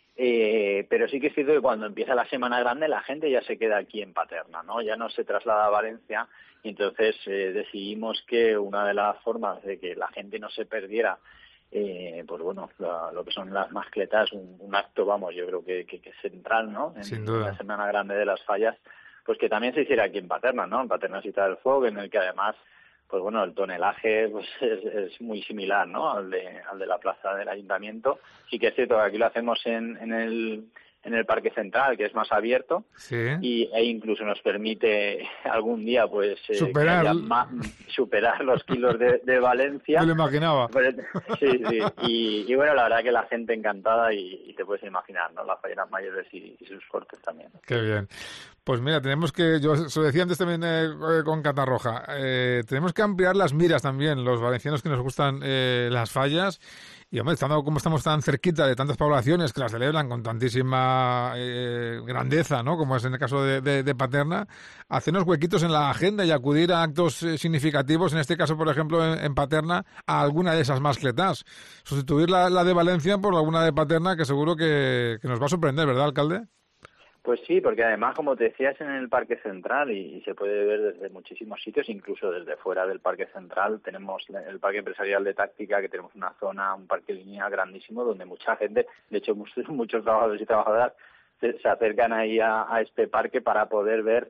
Eh, pero sí que es cierto que cuando empieza la Semana Grande la gente ya se queda aquí en Paterna, ¿no? Ya no se traslada a Valencia y entonces eh, decidimos que una de las formas de que la gente no se perdiera, eh, pues bueno, lo, lo que son las mascletas, un, un acto, vamos, yo creo que, que, que central, ¿no? En, Sin duda. la Semana Grande de las fallas, pues que también se hiciera aquí en Paterna, ¿no? En Paterna Ciutat del Foc, en el que además pues bueno, el tonelaje pues es, es muy similar, ¿no? Al de, al de la plaza del ayuntamiento. Sí que es cierto que aquí lo hacemos en, en el en el Parque Central, que es más abierto, sí. y e incluso nos permite algún día pues eh, superar que haya más, superar los kilos de, de Valencia. Me lo imaginaba. Pero, sí, sí. Y, y bueno, la verdad que la gente encantada y, y te puedes imaginar, ¿no? Las falleras mayores y, y sus cortes también. Qué bien. Pues mira, tenemos que, yo se lo decía antes también eh, con Catarroja, eh, tenemos que ampliar las miras también, los valencianos que nos gustan eh, las fallas Y, hombre, estando como estamos tan cerquita de tantas poblaciones que las celebran con tantísima eh, grandeza, ¿no? Como es en el caso de, de, de Paterna, hacernos huequitos en la agenda y acudir a actos eh, significativos, en este caso, por ejemplo, en, en Paterna, a alguna de esas mascletas. Sustituir la, la de Valencia por alguna de Paterna que seguro que, que nos va a sorprender, ¿verdad, alcalde? Pues sí, porque además, como te decías, en el Parque Central y, y se puede ver desde muchísimos sitios, incluso desde fuera del Parque Central, tenemos el Parque Empresarial de Táctica, que tenemos una zona, un parque lineal grandísimo, donde mucha gente, de hecho muchos, muchos trabajadores y trabajadoras, se, se acercan ahí a, a este parque para poder ver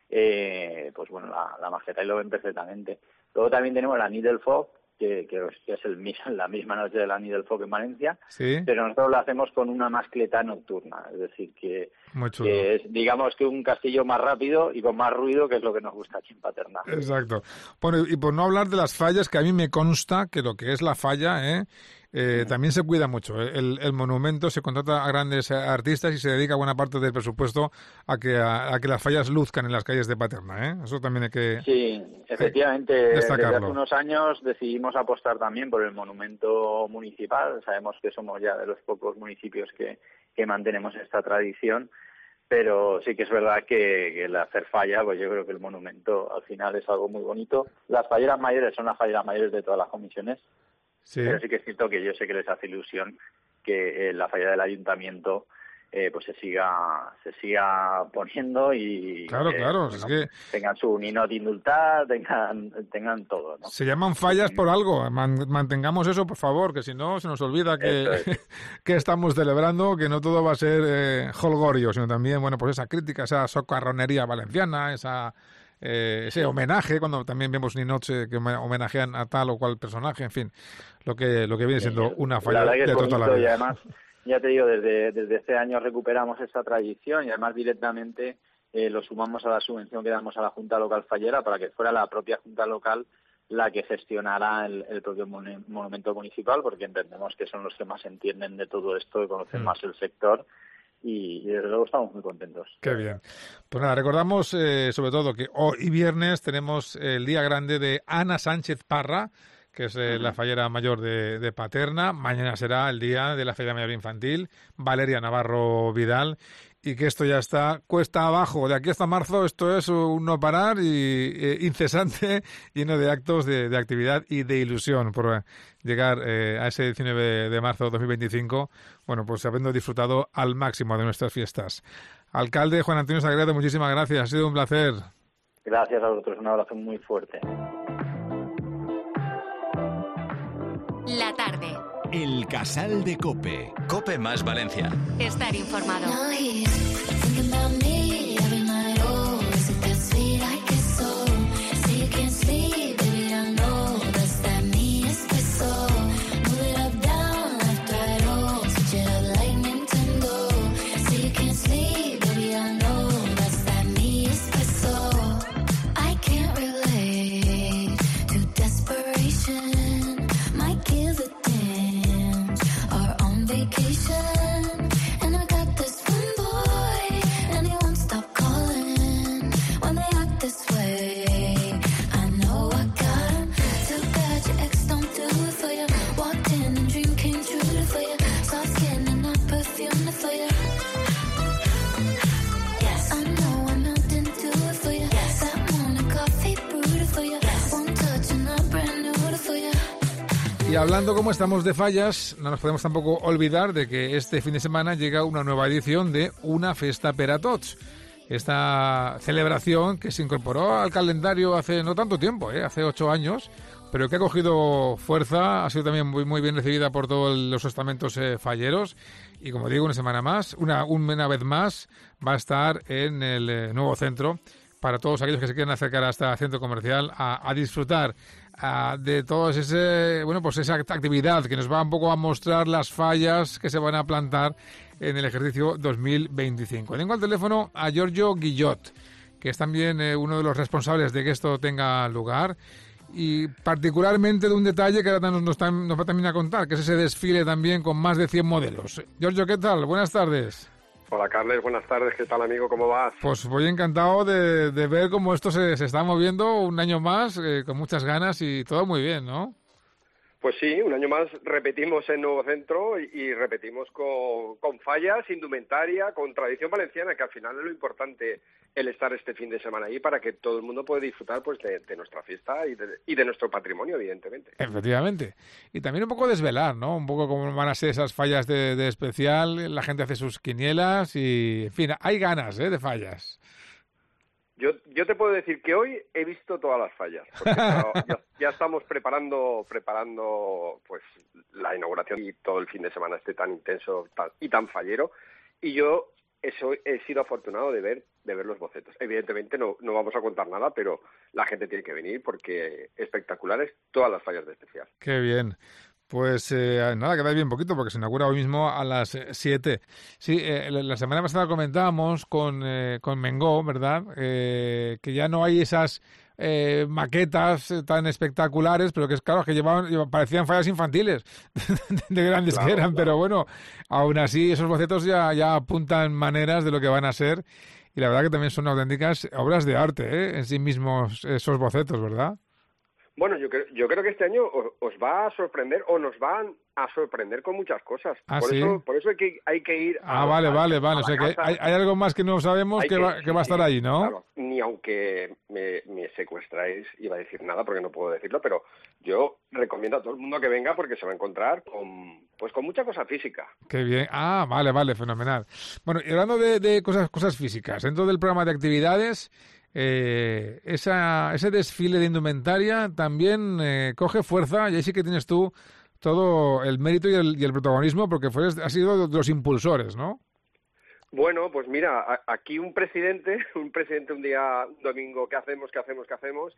eh, pues bueno la, la mascleta y lo ven perfectamente. Luego también tenemos la Needle Fog, que, que es el, la misma noche de la Needle Fog en Valencia, ¿sí? Pero nosotros lo hacemos con una mascleta nocturna, es decir, que, que es, digamos, que un castillo más rápido y con más ruido, que es lo que nos gusta aquí en Paterna. Exacto. Bueno, y por no hablar de las fallas, que a mí me consta que lo que es la falla, ¿eh? Eh, también se cuida mucho. El, el monumento se contrata a grandes artistas y se dedica buena parte del presupuesto a que a, a que las fallas luzcan en las calles de Paterna, ¿eh? Eso también hay que Sí, efectivamente. destacarlo. Desde hace unos años decidimos apostar también por el monumento municipal. Sabemos que somos ya de los pocos municipios que, que mantenemos esta tradición, pero sí que es verdad que, que el hacer falla, pues yo creo que el monumento al final es algo muy bonito. Las falleras mayores son las falleras mayores de todas las comisiones. Sí. Pero sí que es cierto que yo sé que les hace ilusión que eh, la falla del ayuntamiento eh, pues se siga se siga poniendo y claro, eh, claro, bueno, es que tengan su ninot indultat, tengan tengan todo, ¿no? Se llaman fallas por algo. Man, mantengamos eso, por favor, que si no se nos olvida que, es. que estamos celebrando, que no todo va a ser eh, holgorio, sino también, bueno, pues esa crítica, esa socarronería valenciana, esa Eh, ese homenaje, cuando también vemos ninots que homenajean a tal o cual personaje, en fin, lo que lo que viene siendo una falla la que de toda la vida. Y además, ya te digo, desde, desde este año recuperamos esta tradición y además directamente eh, lo sumamos a la subvención que damos a la Junta Local Fallera para que fuera la propia Junta Local la que gestionara el, el propio mon- monumento municipal, porque entendemos que son los que más entienden de todo esto y conocen mm. más el sector. Y, y desde luego estamos muy contentos. Qué bien. Pues nada, recordamos eh, sobre todo que hoy viernes tenemos el día grande de Ana Sánchez Parra, que es eh, uh-huh. la fallera mayor de, de Paterna. Mañana será el día de la fallera mayor infantil, Valeria Navarro Vidal, y que esto ya está cuesta abajo. De aquí hasta marzo esto es un no parar y eh, incesante, lleno de actos de, de actividad y de ilusión por eh, llegar eh, a ese diecinueve de marzo de dos mil veinticinco, bueno, pues habiendo disfrutado al máximo de nuestras fiestas. Alcalde Juan Antonio Sagredo, muchísimas gracias, ha sido un placer. Gracias a vosotros, un abrazo muy fuerte. La tarde. El Casal de COPE. COPE más Valencia. Estar informado. Y hablando como estamos de fallas, no nos podemos tampoco olvidar de que este fin de semana llega una nueva edición de Una Festa per a Tots. Esta celebración que se incorporó al calendario hace no tanto tiempo, ¿eh? hace ocho años, pero que ha cogido fuerza, ha sido también muy, muy bien recibida por todos los estamentos eh, falleros. Y como digo, una semana más, una, una vez más, va a estar en el eh, nuevo centro para todos aquellos que se quieran acercar a este centro comercial a, a disfrutar a, de toda ese, bueno, pues esa actividad que nos va un poco a mostrar las fallas que se van a plantar en el ejercicio dos mil veinticinco. Tengo al teléfono a Giorgio Guillot, que es también eh, uno de los responsables de que esto tenga lugar, y particularmente de un detalle que ahora nos, nos, nos va también a contar, que es ese desfile también con más de cien modelos. Giorgio, ¿qué tal? Buenas tardes. Hola, Carles, buenas tardes. ¿Qué tal, amigo? ¿Cómo vas? Pues voy encantado de, de ver cómo esto se, se está moviendo un año más, eh, con muchas ganas y todo muy bien, ¿no? Pues sí, un año más repetimos en Nuevo Centro y, y repetimos con, con fallas, indumentaria, con tradición valenciana, que al final es lo importante el estar este fin de semana ahí para que todo el mundo pueda disfrutar pues de, de nuestra fiesta y de, y de nuestro patrimonio, evidentemente. Efectivamente. Y también un poco desvelar, ¿no? Un poco cómo van a ser esas fallas de, de especial, la gente hace sus quinielas y, en fin, hay ganas, ¿eh? De fallas. Yo, yo te puedo decir que hoy he visto todas las fallas, porque claro, ya, ya estamos preparando preparando pues la inauguración y todo el fin de semana este tan intenso tan, y tan fallero, y yo eso he sido afortunado de ver de ver los bocetos. Evidentemente no, no vamos a contar nada, pero la gente tiene que venir porque espectaculares todas las fallas de especial. Qué bien. Pues eh, nada, queda bien poquito porque se inaugura hoy mismo a las siete. Sí, eh, la semana pasada comentábamos con, eh, con Mengó, ¿verdad? Eh, que ya no hay esas eh, maquetas tan espectaculares, pero que es claro que llevaban, llevaban parecían fallas infantiles de grandes Claro, que eran, claro. pero bueno, aún así esos bocetos ya, ya apuntan maneras de lo que van a ser y la verdad que también son auténticas obras de arte, ¿eh? En sí mismos esos bocetos, ¿verdad? Bueno, yo creo, yo creo que este año os, os va a sorprender o nos van a sorprender con muchas cosas. Ah, por ¿sí? eso, por eso hay que hay que ir. Ah, a- vale, a- vale, a vale. la O sea que casa. hay, hay algo más que no sabemos Hay que, va, que va a estar sí, ahí, ¿no? claro. Ni aunque me, me secuestráis, iba a decir nada porque no puedo decirlo, pero yo recomiendo a todo el mundo que venga porque se va a encontrar con pues con mucha cosa física. Qué bien. Ah, vale, vale, fenomenal. Bueno, y hablando de, de cosas, cosas físicas, dentro del programa de actividades, eh, esa, ese desfile de indumentaria también eh, coge fuerza y ahí sí que tienes tú todo el mérito y el, y el protagonismo porque fue, has sido de los impulsores, ¿no? Bueno, pues mira, a- aquí un presidente, un presidente un día, un domingo, ¿qué hacemos, qué hacemos, qué hacemos?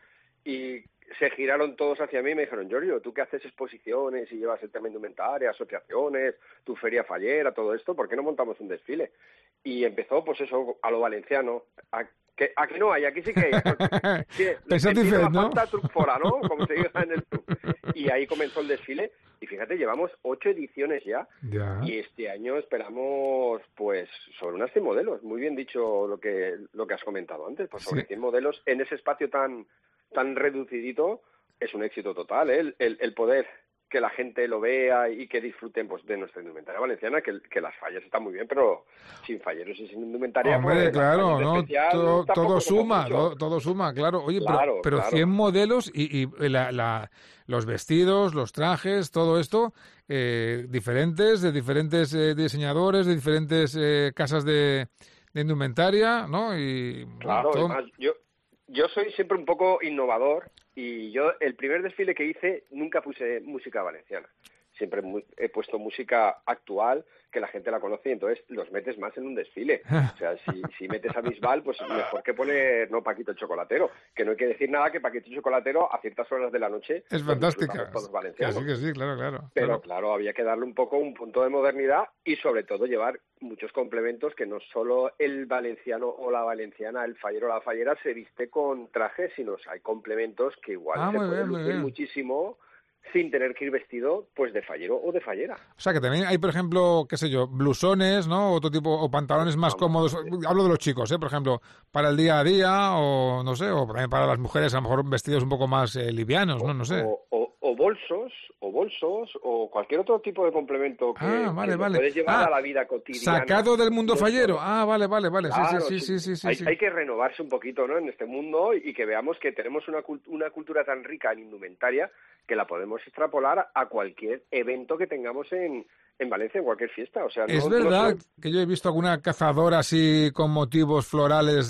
Y se giraron todos hacia mí y me dijeron, Giorgio, tú que haces exposiciones y llevas el tema indumentaria, asociaciones, tu feria fallera, todo esto, ¿por qué no montamos un desfile? Y empezó, pues eso, a lo valenciano. ¿A que, a que no hay? Aquí sí que hay. Sí, Pensad empieza la diferente, ¿no? falta truc fora, ¿no? Como se dice en el truc. Y ahí comenzó el desfile. Y fíjate, llevamos ocho ediciones ya. Ya. Y este año esperamos, pues, sobre unas cien modelos. Muy bien dicho lo que lo que has comentado antes. Pues sobre Sí. cien modelos en ese espacio tan tan reducidito es un éxito total, ¿eh? El, el, el poder que la gente lo vea y que disfruten pues de nuestra indumentaria valenciana, que, que las fallas están muy bien, pero sin falleros y sin indumentaria... Hombre, pues, las claro, fallas de ¿no? especial Todo, tampoco todo somos suma, mucho. todo, todo suma, claro. Oye, pero- Claro, pero, claro. cien modelos y, y la, la- los vestidos, los trajes, todo esto, eh, diferentes, de diferentes eh, diseñadores, de diferentes eh, casas de, de indumentaria, ¿no? Y bueno, Claro, todo- además, yo, yo soy siempre un poco innovador y yo el primer desfile que hice nunca puse música valenciana. Siempre mu- he puesto música actual que la gente la conoce y entonces los metes más en un desfile. O sea, si, si metes a Bisbal, pues mejor que poner no Paquito el Chocolatero, que no hay que decir nada que Paquito el Chocolatero a ciertas horas de la noche es lo fantástica. disfrutamos todos Que valencianos. sí, que sí, claro, claro. Pero claro. claro, había que darle un poco un punto de modernidad y sobre todo llevar muchos complementos que no solo el valenciano o la valenciana, el fallero o la fallera se viste con trajes, sino hay complementos que igual Ah, se muy pueden bien, muy lucir bien. muchísimo sin tener que ir vestido pues de fallero o de fallera. O sea, que también hay, por ejemplo, qué sé yo, blusones, ¿no? Otro tipo, o pantalones más cómodos. Hablo de los chicos, ¿eh? Por ejemplo, para el día a día, o no sé, o también para las mujeres, a lo mejor vestidos un poco más eh, livianos, ¿no? No sé. O, o- o bolsos, o bolsos, o cualquier otro tipo de complemento que, Ah, vale, que lo vale. puedes llevar Ah, a la vida cotidiana. Sacado del mundo No fallero. solo- Ah, vale, vale, vale. Sí, Claro, sí, sí, sí, sí, hay, sí. hay que renovarse un poquito, ¿no? En este mundo y que veamos que tenemos una, cult- una cultura tan rica en indumentaria que la podemos extrapolar a cualquier evento que tengamos en, en Valencia, en cualquier fiesta. O sea, no- Es no verdad solo- que yo he visto alguna cazadora así con motivos florales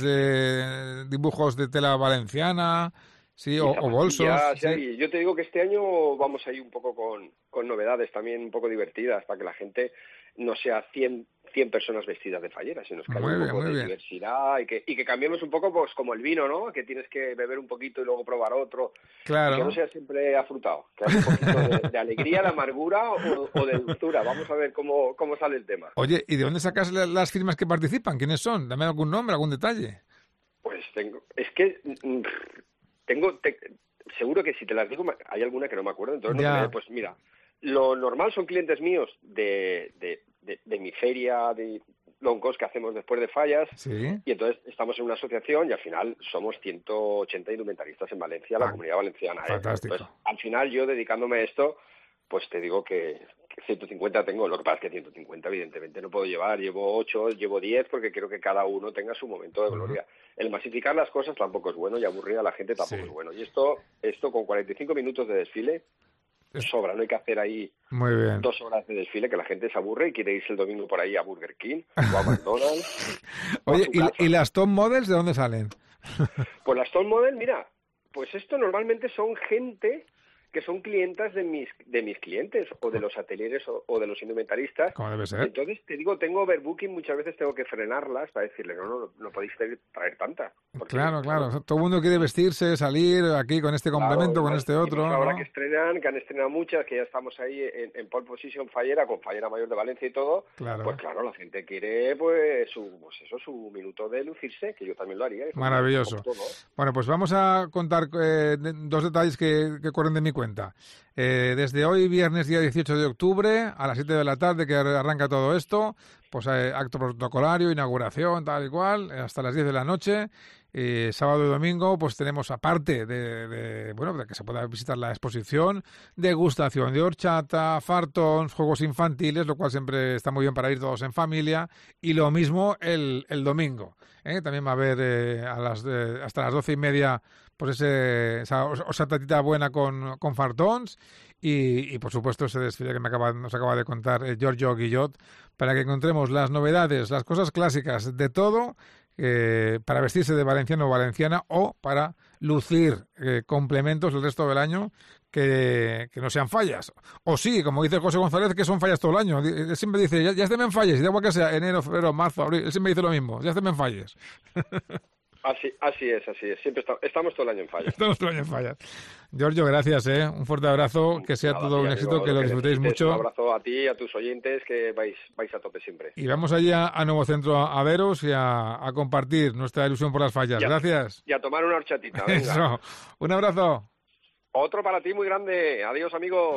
de dibujos de tela valenciana, sí, y o, o bolsos. zapatillas, sí. y yo te digo que este año vamos a ir un poco con, con novedades también un poco divertidas para que la gente no sea cien, cien personas vestidas de fallera, sino que haya Muy un bien, poco muy de bien. diversidad y que, y que cambiemos un poco pues como el vino, ¿no? Que tienes que beber un poquito y luego probar otro. Claro. Y que no sea siempre afrutado, que haya un poquito de, de alegría, de amargura o, o de dulzura. Vamos a ver cómo, cómo sale el tema. Oye, ¿y de dónde sacas la- las firmas que participan? ¿Quiénes son? Dame algún nombre, algún detalle. Pues tengo, es que mm, tengo, te- seguro que si te las digo me- hay alguna que no me acuerdo, entonces no Ya. te- pues mira, lo normal son clientes míos de, de, de, de mi feria de long cost que hacemos después de fallas. Sí. Y entonces estamos en una asociación y al final somos ciento ochenta indumentaristas en Valencia, la Fan- comunidad valenciana. ¿eh? fantástico. Entonces, al final yo dedicándome a esto, pues te digo que, que ciento cincuenta tengo. Lo que pasa es que ciento cincuenta evidentemente no puedo llevar, llevo ocho, llevo diez, porque quiero que cada uno tenga su momento de gloria. El masificar las cosas tampoco es bueno y aburrir a la gente tampoco Sí. es bueno. Y esto, esto con cuarenta y cinco minutos de desfile sobra, no hay que hacer ahí Muy bien. dos horas de desfile que la gente se aburre y quiere irse el domingo por ahí a Burger King o a McDonald's. o a Oye, su ¿y, casa. ¿y las top models de dónde salen? Pues las top model, mira, pues esto normalmente son gente que son clientas de mis de mis clientes o de los ateliers o, o de los indumentaristas. Como debe ser. Entonces, te digo, tengo overbooking, muchas veces tengo que frenarlas para decirle, no, no, no podéis traer, traer tanta. Porque, Claro, claro. Todo el mundo quiere vestirse, salir aquí con este complemento, claro, con y este más- otro. y más ahora ¿no? que estrenan, que han estrenado muchas, que ya estamos ahí en, en pole position Fallera, con Fallera Mayor de Valencia y todo, Claro. pues claro, la gente quiere pues su pues eso, su minuto de lucirse, que yo también lo haría. eso, Maravilloso. como todo. Bueno, pues vamos a contar eh, de- dos detalles que, que corren de mi cuenta. Eh, desde hoy, viernes día dieciocho de octubre, a las siete de la tarde, que ar- arranca todo esto, pues eh, acto protocolario, inauguración, tal y cual, eh, hasta las diez de la noche. Eh, sábado y domingo, pues tenemos, aparte de, de, bueno, de que se pueda visitar la exposición, degustación de horchata, fartons, juegos infantiles, lo cual siempre está muy bien para ir todos en familia, y lo mismo el, el domingo. ¿eh? También va a haber eh, a las, eh, hasta las doce y media pues ese, esa horchatita buena con, con fartons y, y, por supuesto, ese desfile que me acaba, nos acaba de contar eh, Giorgio Guillot, para que encontremos las novedades, las cosas clásicas de todo, eh, para vestirse de valenciano o valenciana o para lucir eh, complementos el resto del año que, que no sean fallas. O sí, como dice José González, que son fallas todo el año. Él siempre dice, ya, ya estéme en falles, y da igual que sea enero, febrero, marzo, abril, él siempre dice lo mismo, ya estéme en falles. Así, así es, así es. Siempre está- estamos todo el año en Falla. Estamos todo el año en fallas. Giorgio, gracias, ¿eh? Un fuerte abrazo, que sea Nada, todo tío, un amigo, éxito, que lo disfrutéis necesites. mucho. Un abrazo a ti y a tus oyentes, que vais, vais a tope siempre. Y vamos allá a Nuevo Centro a veros y a, a compartir nuestra ilusión por las fallas. Ya. Gracias. Y a tomar una horchatita, venga. Eso. Un abrazo. Otro para ti muy grande. Adiós, amigos.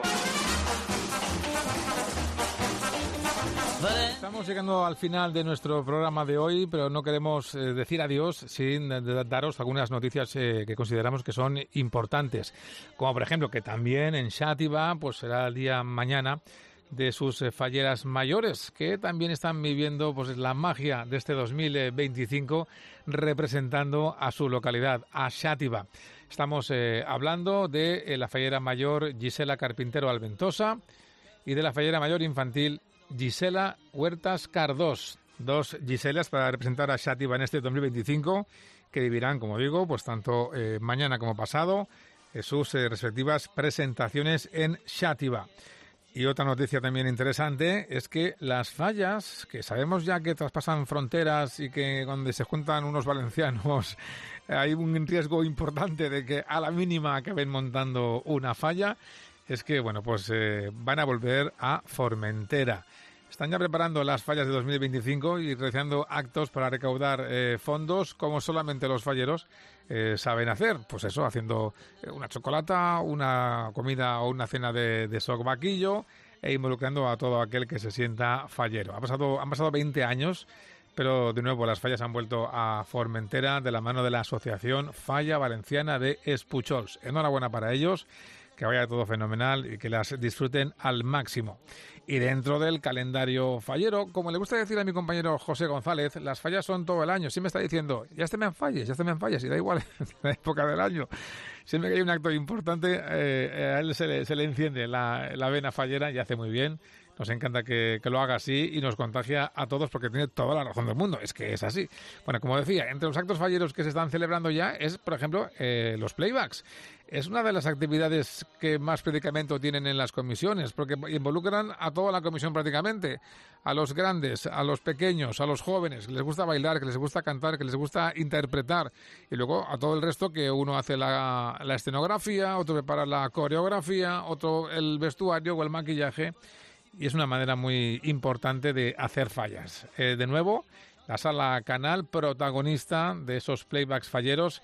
Estamos llegando al final de nuestro programa de hoy, pero no queremos eh, decir adiós sin eh, de- daros algunas noticias eh, que consideramos que son importantes. Como por ejemplo que también en Xàtiva pues será el día mañana de sus eh, falleras mayores, que también están viviendo pues la magia de este dos mil veinticinco representando a su localidad, a Xàtiva. Estamos eh, hablando de eh, la fallera mayor Gisela Carpintero Alventosa y de la fallera mayor infantil Gisela Huertas Cardós. Dos Giselas para representar a Xàtiva en este dos mil veinticinco, que vivirán, como digo, pues tanto eh, mañana como pasado eh, sus eh, respectivas presentaciones en Xàtiva. Y otra noticia también interesante es que las fallas, que sabemos ya que traspasan fronteras y que donde se juntan unos valencianos hay un riesgo importante de que a la mínima acaben montando una falla, es que, bueno, pues eh, van a volver a Formentera. Están ya preparando las fallas de dos mil veinticinco y realizando actos para recaudar eh, fondos, como solamente los falleros eh, saben hacer. Pues eso, haciendo eh, una chocolata, una comida o una cena de, de soc vaquillo e involucrando a todo aquel que se sienta fallero. Ha pasado, han pasado veinte años, pero de nuevo las fallas han vuelto a Formentera de la mano de la Asociación Falla Valenciana de Espuchols. Enhorabuena para ellos. Que vaya todo fenomenal y que las disfruten al máximo. Y dentro del calendario fallero, como le gusta decir a mi compañero José González, las fallas son todo el año. Siempre está diciendo, ya estéme en falles, ya estéme en falles, y da igual la época del año. Siempre que hay un acto importante, eh, a él se le, se le enciende la, la vena fallera y hace muy bien. Nos encanta que, que lo haga así y nos contagia a todos porque tiene toda la razón del mundo. Es que es así. Bueno, como decía, entre los actos falleros que se están celebrando ya es, por ejemplo, eh, los playbacks. Es una de las actividades que más predicamento tienen en las comisiones porque involucran a toda la comisión prácticamente. A los grandes, a los pequeños, a los jóvenes, que les gusta bailar, que les gusta cantar, que les gusta interpretar. Y luego a todo el resto que uno hace la, la escenografía, otro prepara la coreografía, otro el vestuario o el maquillaje. Y es una manera muy importante de hacer fallas. Eh, de nuevo, la Sala Canal, protagonista de esos playbacks falleros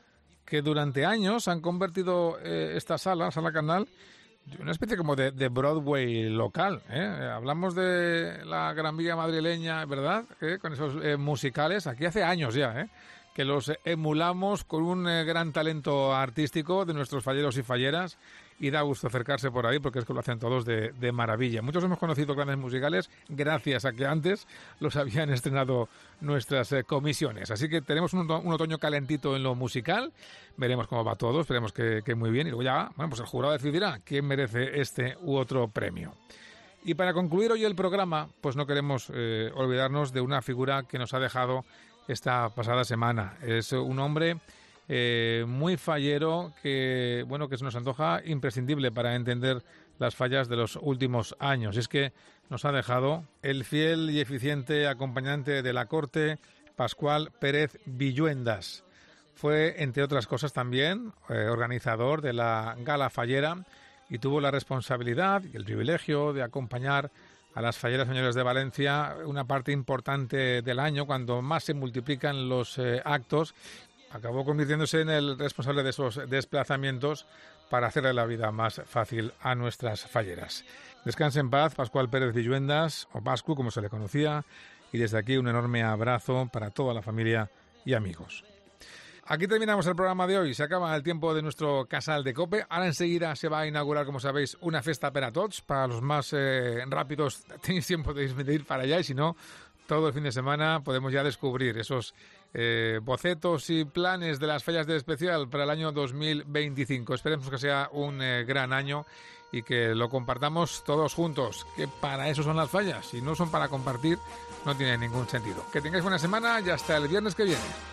que durante años han convertido eh, esta sala, Sala Canal, en una especie como de, de Broadway local. ¿eh? Hablamos de la Gran Vía madrileña, ¿verdad? ¿Eh? Con esos eh, musicales, aquí hace años ya, ¿eh? que los emulamos con un eh, gran talento artístico de nuestros falleros y falleras. y da gusto acercarse por ahí porque es que lo hacen todos de, de maravilla. Muchos hemos conocido grandes musicales gracias a que antes los habían estrenado nuestras eh, comisiones. Así que tenemos un, un otoño calentito en lo musical, veremos cómo va todo, esperemos que, que muy bien y luego ya, bueno, pues el jurado decidirá quién merece este u otro premio. Y para concluir hoy el programa, pues no queremos eh, olvidarnos de una figura que nos ha dejado esta pasada semana. Es un hombre eh, muy fallero que, bueno, que se nos antoja imprescindible para entender las fallas de los últimos años. Y es que nos ha dejado el fiel y eficiente acompañante de la corte, Pascual Pérez Villuendas. Fue, entre otras cosas también, eh, organizador de la Gala Fallera y tuvo la responsabilidad y el privilegio de acompañar a las falleras señores de Valencia una parte importante del año, cuando más se multiplican los eh, actos. Acabó convirtiéndose en el responsable de esos desplazamientos para hacerle la vida más fácil a nuestras falleras. Descanse en paz, Pascual Pérez Villuendas, o Pascu, como se le conocía, y desde aquí un enorme abrazo para toda la familia y amigos. Aquí terminamos el programa de hoy. Se acaba el tiempo de nuestro Casal de Cope. Ahora enseguida se va a inaugurar, como sabéis, una festa per a tots. Para los más eh, rápidos tenéis tiempo de ir para allá y si no, todo el fin de semana podemos ya descubrir esos eh, bocetos y planes de las fallas de especial para el año dos mil veinticinco. Esperemos que sea un eh, gran año y que lo compartamos todos juntos, que para eso son las fallas. Si no son para compartir, no tiene ningún sentido. Que tengáis buena semana y hasta el viernes que viene.